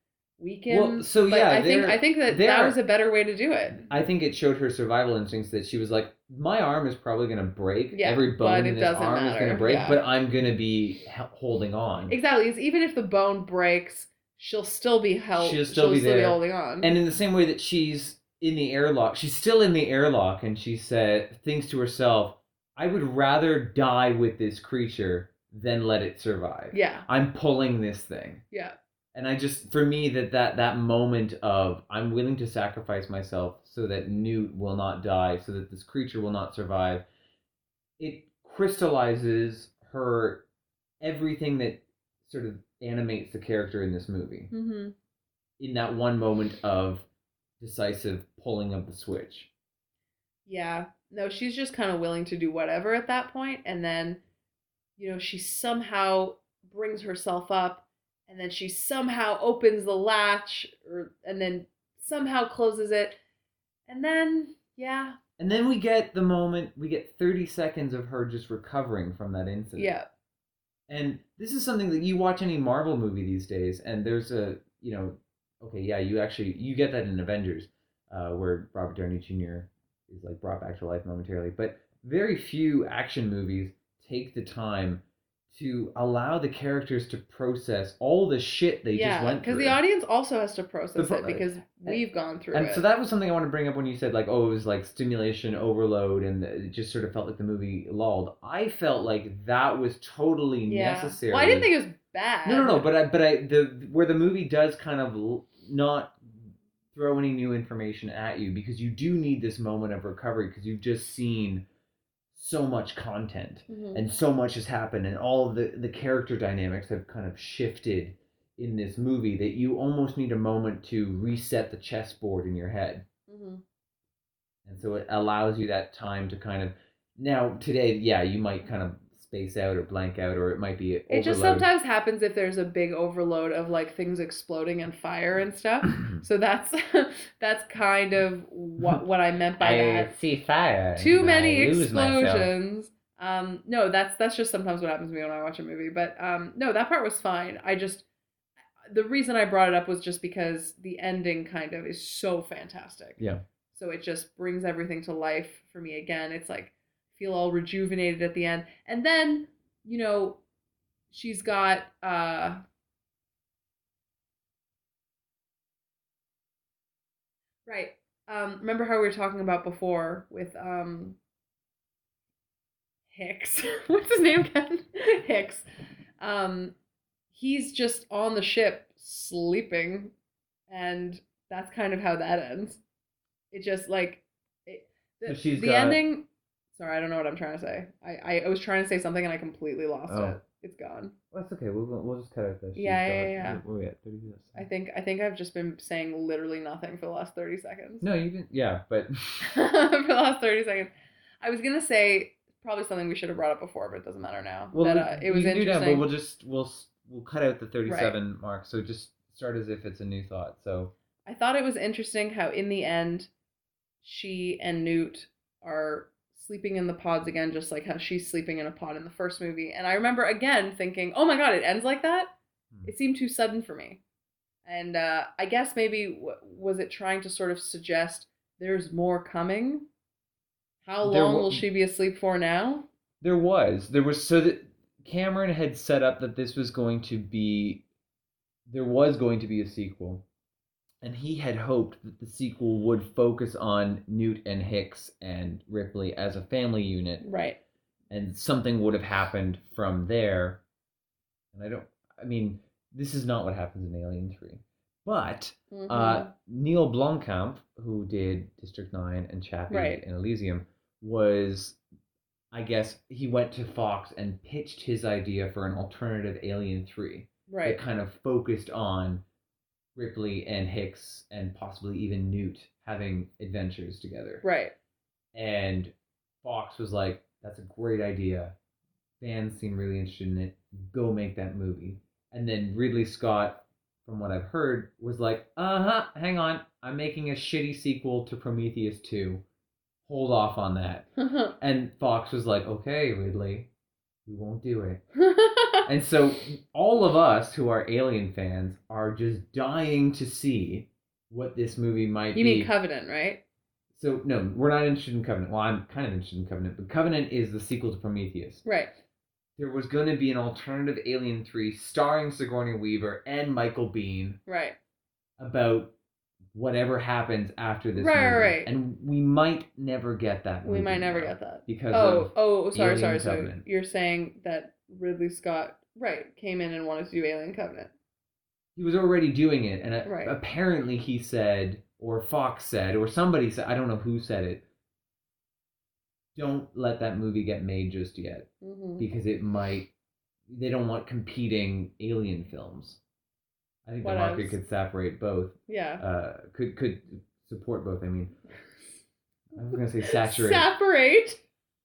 weaken. Well, so But yeah, I think there- I think that there that are- was a better way to do it. I think it showed her survival instincts that she was like, my arm is probably going to break. Yeah, Every but bone it in this doesn't arm is going matter, to break, yeah. but I'm going to be he- holding on. Exactly. It's even if the bone breaks, she'll still be held. She'll still be there. holding on. And in the same way that she's in the airlock, she's still in the airlock, and she said, thinks to herself, I would rather die with this creature than let it survive. Yeah. I'm pulling this thing. Yeah. And I just, for me, that, that that moment of I'm willing to sacrifice myself so that Newt will not die, so that this creature will not survive, it crystallizes her, everything that sort of animates the character in this movie. Mm-hmm. In that one moment of decisive pulling of the switch. Yeah. No, she's just kind of willing to do whatever at that point, and then, you know, she somehow brings herself up, and then she somehow opens the latch, or and then somehow closes it, and then yeah. And then we get the moment, we get thirty seconds of her just recovering from that incident. Yeah. And this is something that you watch any Marvel movie these days, and there's a, you know, okay, yeah, you actually, you get that in Avengers, uh, where Robert Downey Junior is like brought back to life momentarily. But very few action movies take the time to allow the characters to process all the shit they yeah, just went through. because the audience also has to process The it pro- because we've gone through And it. so that was something I want to bring up when you said, like, oh, it was like stimulation overload and it just sort of felt like the movie lulled. I felt like that was totally yeah. necessary. Well, I didn't think it was bad. No, no, no. But I, but I, the where the movie does kind of l- not throw any new information at you, because you do need this moment of recovery, because you've just seen so much content Mhm. and so much has happened, and all of the the character dynamics have kind of shifted in this movie that you almost need a moment to reset the chessboard in your head. Mhm. And so it allows you that time to kind of, now today, yeah, you might kind of space out or blank out, or it might be overload. It just sometimes happens if there's a big overload of like things exploding and fire and stuff. So that's that's kind of what what I meant by that. see fire. Too and many I lose myself. explosions. Um, no, that's that's just sometimes what happens to me when I watch a movie. But um, no, that part was fine. I just, the reason I brought it up was just because the ending kind of is so fantastic. Yeah. So it just brings everything to life for me again. It's like, feel all rejuvenated at the end. And then, you know, she's got uh right. Um remember how we were talking about before with um Hicks. What's his name again? Hicks. Um he's just on the ship sleeping, and that's kind of how that ends. It just like it, the, So she's the got- ending. Sorry, I don't know what I'm trying to say. I, I, I was trying to say something and I completely lost Oh. it. It's gone. Well, that's okay. We'll we'll just cut out this. Yeah, yeah, yeah. Where are we at? thirty minutes. I think I think I've just been saying literally nothing for the last thirty seconds. No, you can. Yeah, but For the last thirty seconds, I was gonna say probably something we should have brought up before, but it doesn't matter now. well, that, we- uh, it was you can do that, interesting. but we'll just we'll s- we'll cut out the thirty-seven mark. So just start as if it's a new thought. So I thought it was interesting how in the end, she and Newt are sleeping in the pods again, just like how she's sleeping in a pod in the first movie. And I remember again thinking, oh my god, it ends like that? Hmm. It seemed too sudden for me. And uh, I guess maybe, w- was it trying to sort of suggest there's more coming? How There long wa- will she be asleep for now? there was there was so that Cameron had set up that this was going to be, there was going to be a sequel. And he had hoped that the sequel would focus on Newt and Hicks and Ripley as a family unit, Right. and something would have happened from there. And I don't, I mean, this is not what happens in Alien three. But Mhm. uh, Neil Blomkamp, who did District nine and Chappie Right. and Elysium, was, I guess, he went to Fox and pitched his idea for an alternative Alien three. Right. That kind of focused on Ripley and Hicks and possibly even Newt having adventures together. Right. And Fox was like, that's a great idea. Fans seem really interested in it. Go make that movie. And then Ridley Scott, from what I've heard, was like, uh-huh, hang on. I'm making a shitty sequel to Prometheus two. Hold off on that. And Fox was like, okay, Ridley, we won't do it. And so all of us who are Alien fans are just dying to see what this movie might You be. mean Covenant, right? So, no, we're not interested in Covenant. Well, I'm kind of interested in Covenant, but Covenant is the sequel to Prometheus. Right. There was going to be an alternative Alien three starring Sigourney Weaver and Michael Biehn Right. about whatever happens after this Right, movie. right. And we might never get that movie. We might never now get that. Because Oh, of oh, sorry, Alien sorry, sorry. Covenant. You're saying that Ridley Scott, right, came in and wanted to do Alien Covenant. He was already doing it, and Right. apparently he said, or Fox said, or somebody said, I don't know who said it, don't let that movie get made just yet, Mm-hmm. because it might, they don't want competing Alien films. I think What the market else? could separate both, Yeah. uh, could could support both, I mean. I was going to say saturate. Separate.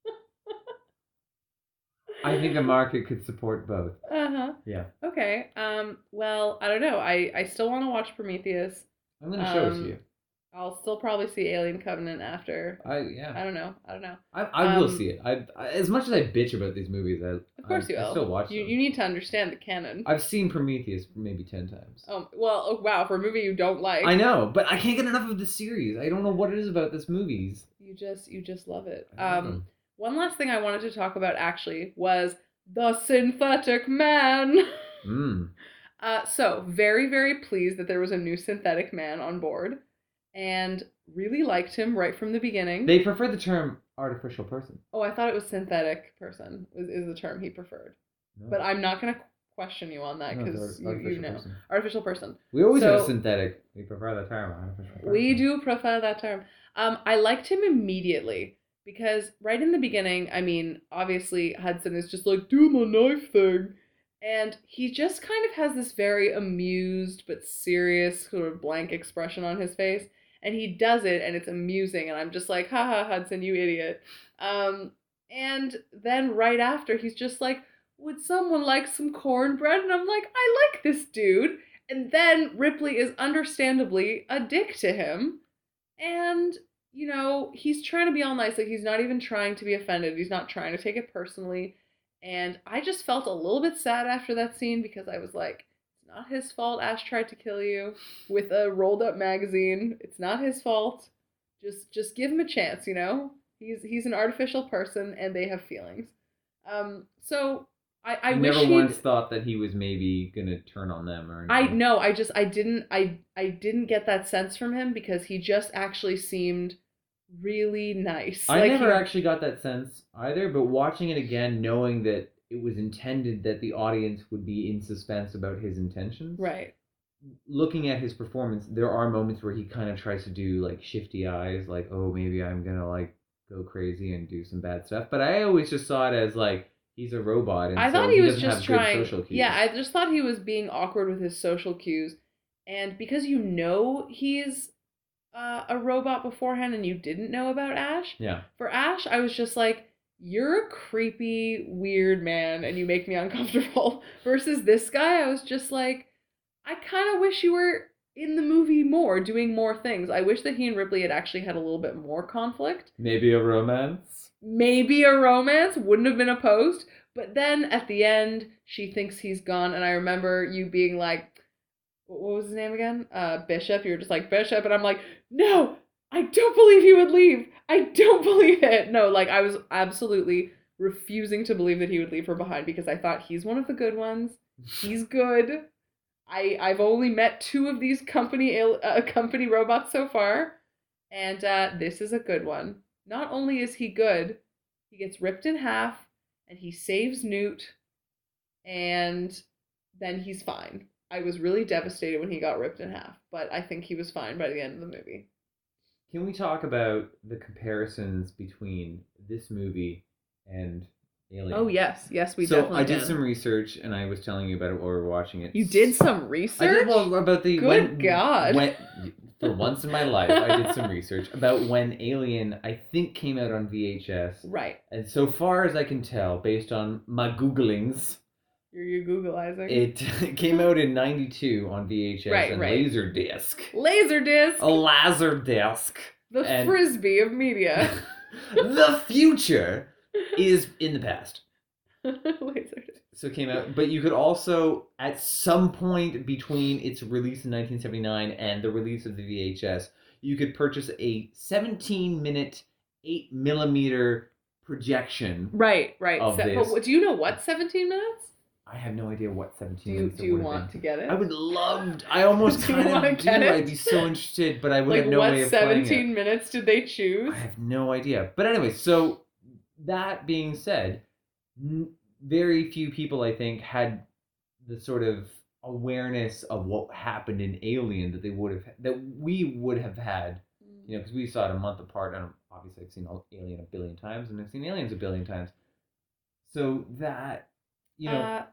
I think the market could support both. Uh-huh. Yeah. Okay. Um, well, I don't know. I, I still want to watch Prometheus. I'm going to show it Um, to you. I'll still probably see Alien Covenant after. I yeah. I don't know. I don't know. I, I will Um, see it. I, I as much as I bitch about these movies, I Of course I, you will. I still watch you, them. You need to understand the canon. I've seen Prometheus maybe ten times. Oh, well, oh, wow. For a movie you don't like. I know, but I can't get enough of the series. I don't know what it is about this movies. You just, you just love it. I love Um, them. one last thing I wanted to talk about actually was the synthetic man. Mm. Uh, so, very, very pleased that there was a new synthetic man on board, and really liked him right from the beginning. They prefer the term artificial person. Oh, I thought it was synthetic person is, is the term he preferred. No. But I'm not going to question you on that No, it's because art- you, you artificial know. person. Artificial person. We always So- have synthetic. We prefer the term artificial person. We do prefer that term. Um, I liked him immediately because right in the beginning, I mean, obviously Hudson is just like, do my knife thing. And he just kind of has this very amused but serious sort of blank expression on his face. And he does it and it's amusing. And I'm just like, haha, Hudson, you idiot. Um, and then right after, he's just like, would someone like some cornbread? And I'm like, I like this dude. And then Ripley is understandably a dick to him. And, you know, he's trying to be all nice. Like, he's not even trying to be offended. He's not trying to take it personally. And I just felt a little bit sad after that scene because I was like, it's not his fault Ash tried to kill you with a rolled up magazine. It's not his fault. Just just give him a chance, you know? He's he's an artificial person and they have feelings. Um, so I, I You wish never he'd- once thought that he was maybe gonna turn on them or I anything. no, I just I didn't I I didn't get that sense from him because he just actually seemed really nice. I Like, never he- actually got that sense either, but watching it again, knowing that it was intended that the audience would be in suspense about his intentions. Right. Looking at his performance, there are moments where he kind of tries to do like shifty eyes, like, oh, maybe I'm gonna like go crazy and do some bad stuff. But I always just saw it as like he's a robot, and I so thought he was doesn't just have good trying. social cues. Yeah, I just thought he was being awkward with his social cues, and because you know he's uh, a robot beforehand, and you didn't know about Ash. yeah. For Ash, I was just like, you're a creepy, weird man, and you make me uncomfortable. Versus this guy, I was just like, I kind of wish you were in the movie more, doing more things. I wish that he and Ripley had actually had a little bit more conflict. Maybe a romance. Maybe a romance, wouldn't have been opposed. But then at the end, she thinks he's gone, and I remember you being like, what was his name again? Uh, Bishop. You were just like, Bishop, and I'm like, no, I don't believe he would leave. I don't believe it. No, like, I was absolutely refusing to believe that he would leave her behind because I thought he's one of the good ones. He's good. I, I've only met two of these company uh, company robots so far, and uh, this is a good one. Not only is he good, he gets ripped in half, and he saves Newt, and then he's fine. I was really devastated when he got ripped in half, but I think he was fine by the end of the movie. Can we talk about the comparisons between this movie and Alien? Oh, yes. Yes, we so definitely I did can. some research, and I was telling you about it while we were watching it. You did some I research? did well about the Good when, God. when for once in my life I did some research about when Alien I think came out on V H S. Right. And so far as I can tell, based on my googlings, You're you Googleizing. it came out in ninety-two on V H S Right, and right. Laserdisc. Laserdisc. A Laserdisc. The and- frisbee of media. The future is in the past. Laserdisc. so it came out, but you could also, at some point between its release in nineteen seventy-nine and the release of the V H S, you could purchase a seventeen minute, eight millimeter projection. Right, right. Of Se- this. But do you know what seventeen minutes? I have no idea what Do seventeen you, minutes do it you would have want been. to get it? I would love. I almost Do you kind wanna of do. get it? I'd be so interested, but I would Like, have no what way of playing seventeen it. minutes did they choose? I have no idea. But anyway, so that being said, n- very few people, I think, had the sort of awareness of what happened in Alien that they would have that we would have had, you know, because we saw it a month apart, and obviously I've seen Alien a billion times, and I've seen Aliens a billion times. So that, you know, Uh,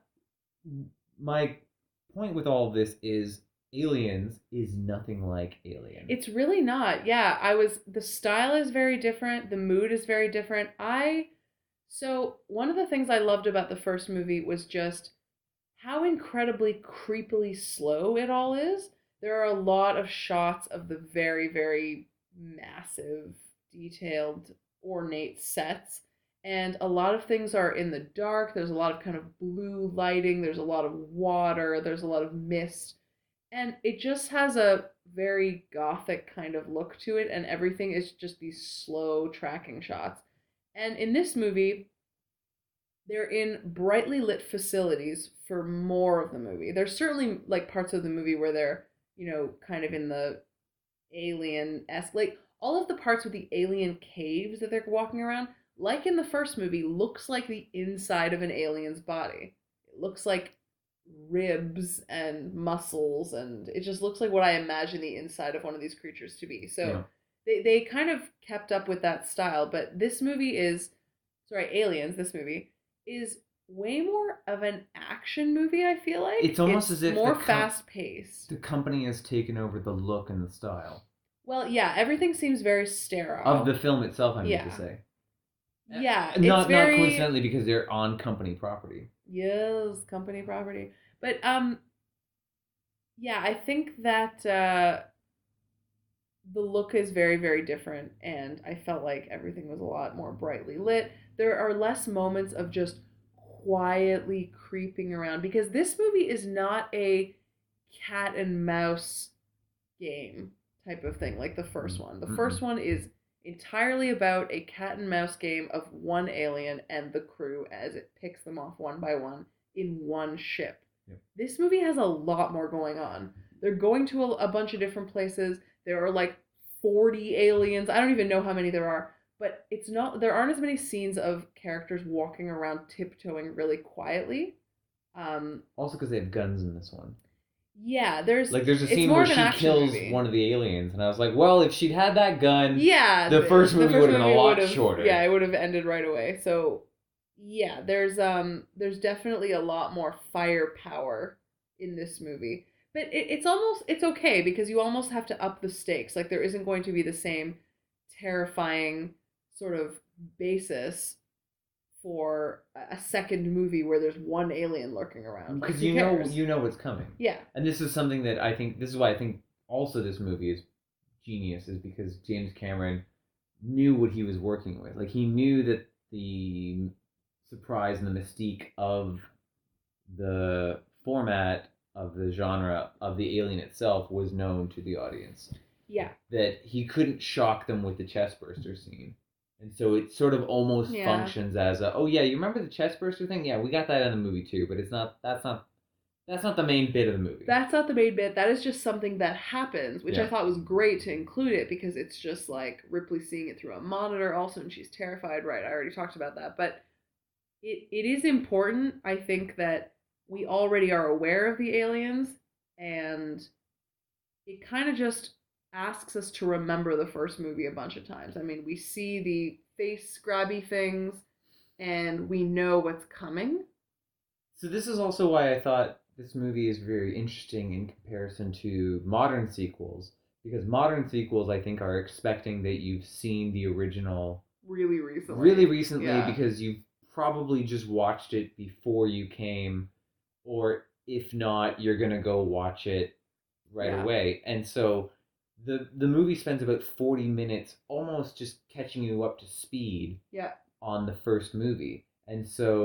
my point with all of this is Aliens is nothing like Alien. It's really not. Yeah, I was the style is very different, the mood is very different. I so one of the things I loved about the first movie was just how incredibly creepily slow it all is. There are a lot of shots of the very, very massive, detailed, ornate sets. And a lot of things are in the dark. There's a lot of kind of blue lighting. There's a lot of water. There's a lot of mist. And it just has a very gothic kind of look to it. And everything is just these slow tracking shots. And in this movie, they're in brightly lit facilities for more of the movie. There's certainly like parts of the movie where they're, you know, kind of in the alien-esque, like all of the parts with the alien caves that they're walking around, like in the first movie, looks like the inside of an alien's body. It looks like ribs and muscles, and it just looks like what I imagine the inside of one of these creatures to be. So Yeah. they, they kind of kept up with that style, but this movie is, sorry, Aliens, this movie, is way more of an action movie, I feel like. It's almost as if more the com- fast paced. The company has taken over the look and the style Well, yeah, everything seems very sterile. of the film itself, I mean Yeah. to say. Yeah, Not it's very not coincidentally because they're on company property. yes, company property. But um yeah, I think that uh the look is very, very different, and I felt like everything was a lot more brightly lit. There are less moments of just quietly creeping around because this movie is not a cat and mouse game type of thing like the first one. The Mm-mm. first one is entirely about a cat and mouse game of one alien and the crew as it picks them off one by one in one ship. Yep. This movie has a lot more going on. They're going to a, a bunch of different places. There are like forty aliens. I don't even know how many there are, but it's not there aren't as many scenes of characters walking around tiptoeing really quietly. Um Also because they have guns in this one. yeah, there's Like there's a it's scene more where of an she action kills movie. one of the aliens, and I was like, well, if she'd had that gun, Yeah, the first movie would've been a lot would've- shorter. Yeah, it would have ended right away. So, yeah, there's um, there's definitely a lot more firepower in this movie, but it, it's almost it's okay because you almost have to up the stakes. Like there isn't going to be the same terrifying sort of basis for a second movie where there's one alien lurking around. Like, because who you know cares? you know what's coming. Yeah, And this is something that I think this is why I think also this movie is genius, is because James Cameron knew what he was working with. Like he knew that the surprise and the mystique of the format of the genre of the alien itself was known to the audience. yeah. That he couldn't shock them with the chestburster scene. And so it sort of almost Yeah. functions as a, oh yeah, you remember the chestburster thing? Yeah, we got that in the movie too, but it's not that's not that's not the main bit of the movie. That's not the main bit. That is just something that happens, which I Yeah. thought was great to include it because it's just like Ripley seeing it through a monitor also, and she's terrified, right? I already talked about that. But it, it is important, I think, that we already are aware of the aliens, and it kind of just asks us to remember the first movie a bunch of times. I mean, we see the face grabby things, and we know what's coming. So this is also why I thought this movie is very interesting in comparison to modern sequels, because modern sequels I think are expecting that you've seen the original Really recently. really recently Yeah. because you've probably just watched it before you came, or if not, you're gonna go watch it right Yeah. away. And so the the movie spends about forty minutes almost just catching you up to speed Yeah. on the first movie. And so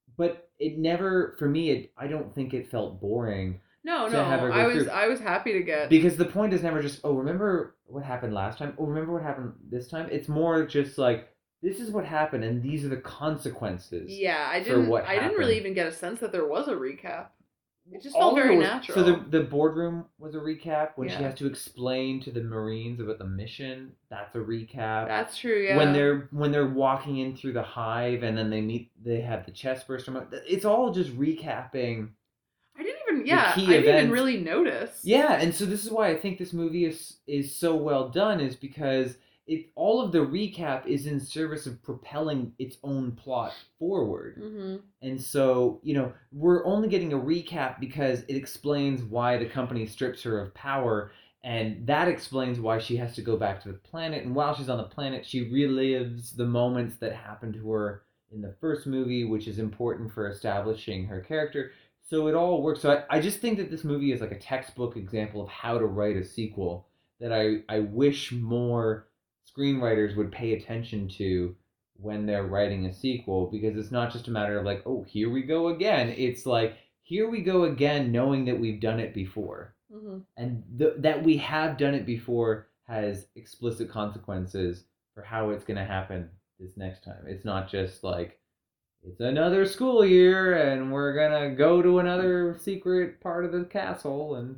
but it never, for me, it I don't think it felt boring No, to have no. her I go was through. I was happy to get. Because the point is never just, oh, remember what happened last time? Oh, remember what happened this time? It's more just like, this is what happened, and these are the consequences Yeah, I for didn't what I didn't really happened. even get a sense that there was a recap. It just felt All of it very was, so the natural. the boardroom was a recap when she Yeah. has to explain to the Marines about the mission. That's a recap. That's true, When yeah. they're when they're walking in through the hive and then they meet, they have the chest burst. It's all just recapping I didn't even the yeah, key I didn't even events. really notice. Yeah, and so this is why I think this movie is is so well done, is because it all of the recap is in service of propelling its own plot forward. Mhm. And so, you know, we're only getting a recap because it explains why the company strips her of power, and that explains why she has to go back to the planet. And while she's on the planet, she relives the moments that happened to her in the first movie, which is important for establishing her character. So it all works. So I, I just think that this movie is like a textbook example of how to write a sequel that I, I wish more screenwriters would pay attention to when they're writing a sequel, because it's not just a matter of like, oh, here we go again. It's like, here we go again, knowing that we've done it before. Mhm. And th- that we have done it before has explicit consequences for how it's going to happen this next time. It's not just like, it's another school year and we're gonna go to another secret part of the castle and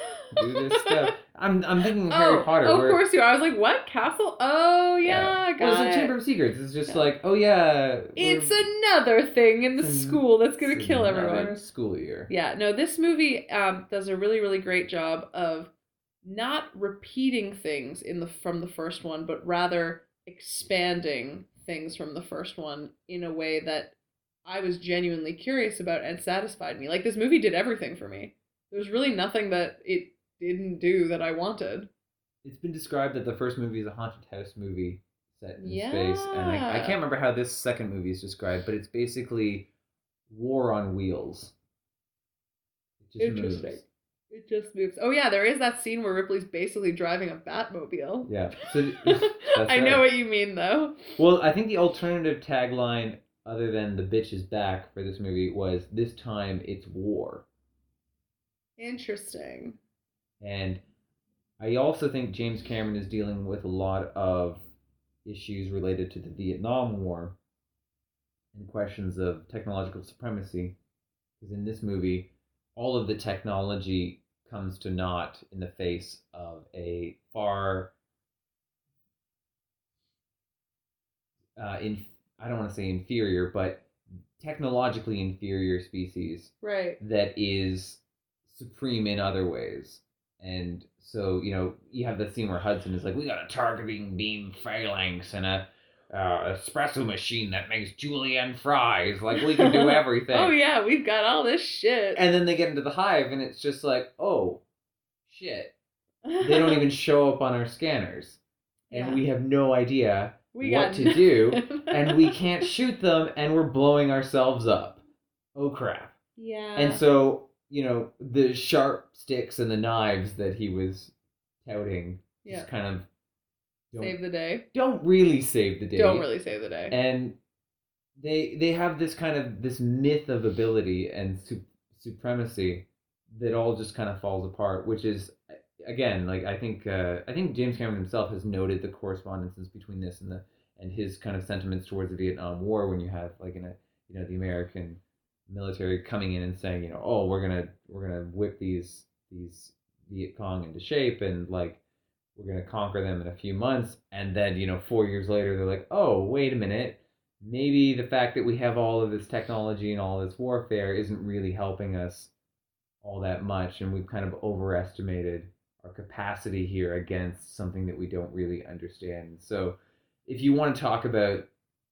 do this stuff. I'm I'm thinking Harry Oh, Potter, oh, of where course you are. I was like, what castle? Oh yeah, yeah, well, it's got like it. Chamber of Secrets. It's just Yeah. like, oh yeah, we're, It's another thing in the it's school that's gonna it's kill another everyone. school year. Yeah, no, this movie um, does a really, really great job of not repeating things in the from the first one, but rather expanding things from the first one in a way that I was genuinely curious about and satisfied me. Like this movie did everything for me. There's really nothing that it didn't do that I wanted. It's been described that the first movie is a haunted house movie set in Yeah. space, and I, I can't remember how this second movie is described, but it's basically war on wheels. It just Interesting. moves. It just moves. Oh yeah, there is that scene where Ripley's basically driving a Batmobile. Yeah. So that's I know right. what you mean though. Well, I think the alternative tagline, other than "the bitch is back" for this movie, was "this time it's war." Interesting. And I also think James Cameron is dealing with a lot of issues related to the Vietnam War and questions of technological supremacy. Because in this movie, all of the technology comes to naught in the face of a far, uh, in I don't want to say inferior, but technologically inferior species Right. that is supreme in other ways. And so, you know, you have the scene where Hudson is like, we got a targeting beam phalanx and a uh, espresso machine that makes julienne fries. Like, we can do everything. Oh yeah, we've got all this shit. And then they get into the hive, and it's just like, oh, shit. They don't even show up on our scanners. And Yeah. we have no idea We what got to do. And we can't shoot them, and we're blowing ourselves up. Oh, crap. Yeah. And so, you know, the sharp sticks and the knives that he was touting Yeah. just kind of don't, Save the day. don't really save the day. Don't really save the day. And they they have this kind of this myth of ability and su- supremacy that all just kind of falls apart, which is again, like I think uh, I think James Cameron himself has noted the correspondences between this and the and his kind of sentiments towards the Vietnam War, when you have like in a you know the American military coming in and saying, you know, oh, we're gonna we're gonna whip these these Viet Cong into shape, and like we're gonna conquer them in a few months, and then you know four years later they're like, oh, wait a minute, maybe the fact that we have all of this technology and all this warfare isn't really helping us all that much, and we've kind of overestimated our capacity here against something that we don't really understand. So if you want to talk about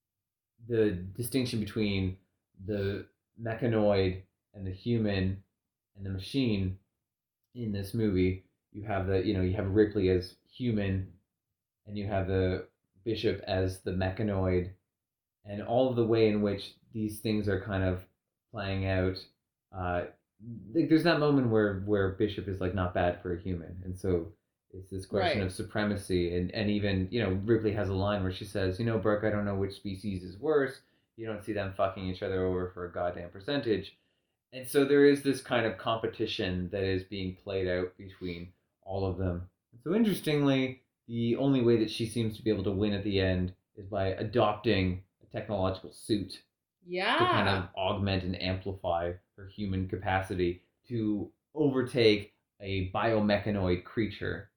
the distinction between the mechanoid and the human and the machine in this movie, you have the you know you have Ripley as human, and you have the Bishop as the mechanoid, and all of the way in which these things are kind of playing out. Uh, like there's that moment where where Bishop is like not bad for a human, and so it's this question Right. of supremacy, and and even you know Ripley has a line where she says, you know, Brooke, I don't know which species is worse, You don't see them fucking each other over for a goddamn percentage. And so there is this kind of competition that is being played out between all of them. So interestingly, the only way that she seems to be able to win at the end is by adopting a technological suit Yeah. to kind of augment and amplify her human capacity to overtake a biomechanoid creature.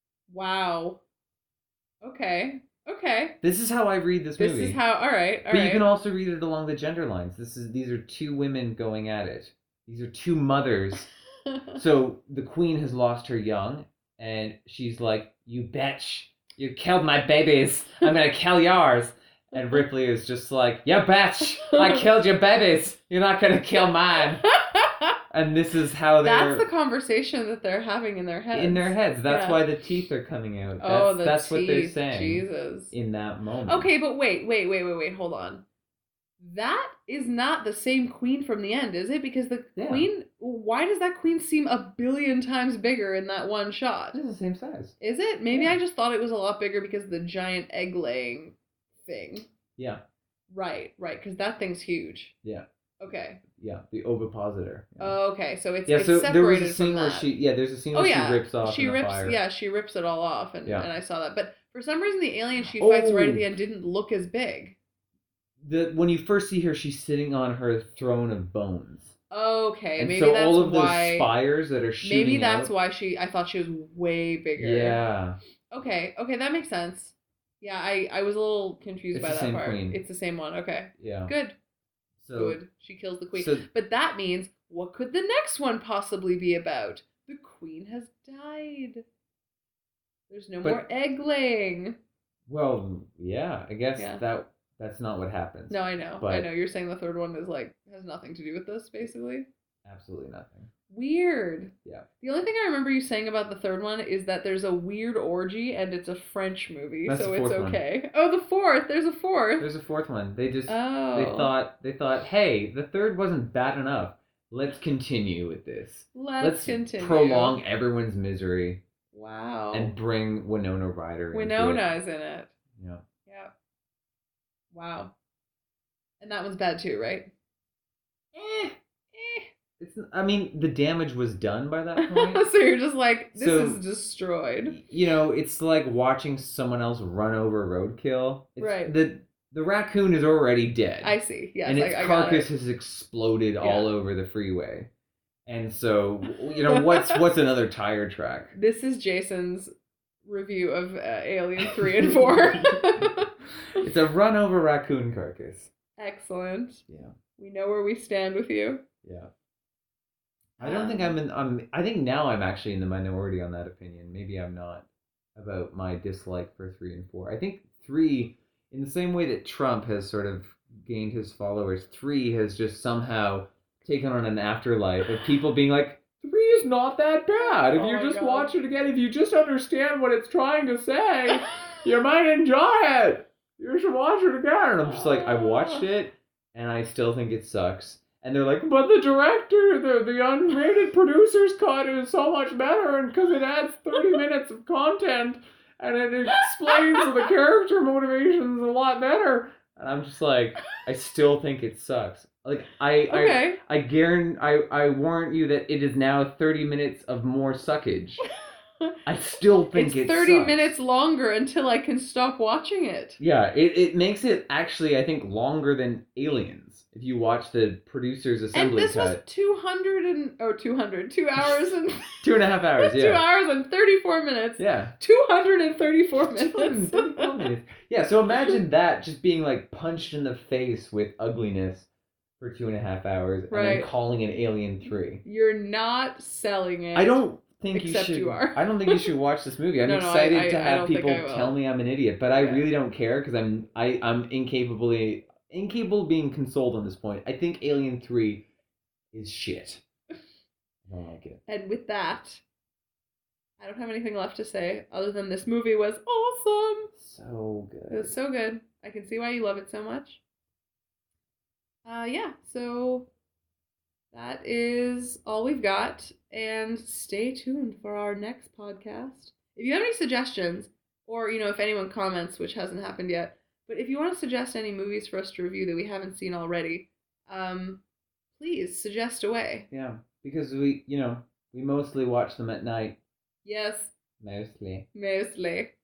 Wow. Okay. Okay. This is how I read this, this movie. This is how. All right. All but right. you can also read it along the gender lines. This is these are two women going at it. These are two mothers. So the queen has lost her young, and she's like, "You bitch! You killed my babies. I'm gonna kill yours." And Ripley is just like, "Yeah, bitch! I killed your babies. You're not gonna kill mine." And this is how they're... That's the conversation that they're having in their heads. In their heads. That's yeah. why the teeth are coming out. That's, oh, the that's teeth. what they're saying. Jesus. In that moment. Okay, but wait, wait, wait, wait, wait. Hold on. That is not the same queen from the end, is it? Because the yeah. queen... Why does that queen seem a billion times bigger in that one shot? It's the same size. Is it? Maybe yeah. I just thought it was a lot bigger because of the giant egg-laying thing. Yeah. Right, right, because that thing's huge. Yeah. Okay. Yeah, the ovipositor. Yeah. Oh, okay, so it's, yeah, it's so separated there was a scene from where that. she yeah, there's a scene oh, where yeah. she rips off she in rips the fire. yeah, she rips it all off and, yeah. and I saw that. But for some reason the alien she oh. fights right at the end didn't look as big. The when you first see her, she's sitting on her throne of bones. Okay, and maybe so that's all of why, those spires that are shooting maybe that's out, why she I thought she was way bigger. Yeah. Okay, okay, that makes sense. Yeah, I, I was a little confused It's by the that same part. queen. It's the same one. Okay. Yeah. Good. So, Good. She kills the queen. So, but that means, what could the next one possibly be about? The queen has died. There's no but, more egg laying. Well, yeah, I guess Yeah. that that's not what happens. No, I know. But I know. You're saying the third one is like has nothing to do with this, basically. Absolutely nothing. Weird. Yeah. The only thing I remember you saying about the third one is that there's a weird orgy and it's a French movie, That's so the it's fourth okay. One. Oh, the fourth. There's a fourth. There's a fourth one. They just oh. they thought they thought, hey, the third wasn't bad enough. Let's continue with this. Let's, Let's continue. prolong everyone's misery. Wow. And bring Winona Ryder. Winona's in it. Yeah. Yeah. Wow. And that one's bad too, right? Eh. It's, I mean, the damage was done by that point. So you're just like, this so, is destroyed. You know, it's like watching someone else run over roadkill. It's, right. The the raccoon is already dead. I see. Yes. And its I, I carcass has exploded yeah. all over the freeway. And so, you know, what's what's another tire track? This is Jason's review of uh, Alien three and four. It's a run over raccoon carcass. Excellent. Yeah. We know where we stand with you. Yeah. I don't think I'm in. I'm. I think now I'm actually in the minority on that opinion. Maybe I'm not about my dislike for three and four. I think three, in the same way that Trump has sort of gained his followers, three has just somehow taken on an afterlife of people being like, three is not that bad. If oh you just God. watch it again, if you just understand what it's trying to say, you might enjoy it. You should watch it again. And I'm just like, I watched it, and I still think it sucks. And they're like, but the director, the, the unrated producer's cut is so much better, and because it adds thirty minutes of content, and it explains the character motivations a lot better. And I'm just like, I still think it sucks. Like, I okay. I, I, guarantee, I, I warrant you that it is now thirty minutes of more suckage. I still think it's it thirty sucks. minutes longer until I can stop watching it. Yeah, it, it makes it actually, I think, longer than Aliens. If you watch the producer's assembly and this cut. was two hundred and oh two hundred two hours and two and a half hours. Yeah, two hours and thirty-four minutes. Yeah, two hundred and thirty-four minutes. two hundred thirty-four minutes. Yeah, so imagine that just being like punched in the face with ugliness for two and a half hours, right. and then calling it Alien three. You're not selling it. I don't. think Except you should. You are. I don't think you should watch this movie. I'm no, no, excited I, I, to have people I tell me I'm an idiot, but I yeah. really don't care because I'm I I'm incapably incapable of being consoled on this point. I think Alien three is shit. I don't like it. And with that, I don't have anything left to say other than this movie was awesome. So good. It was so good. I can see why you love it so much. Uh, yeah. So that is all we've got. And stay tuned for our next podcast. If you have any suggestions, or, you know, if anyone comments, which hasn't happened yet, But if you want to suggest any movies for us to review that we haven't seen already, um, please suggest away. Yeah, because we, you know, we mostly watch them at night. Yes, Mostly. mostly.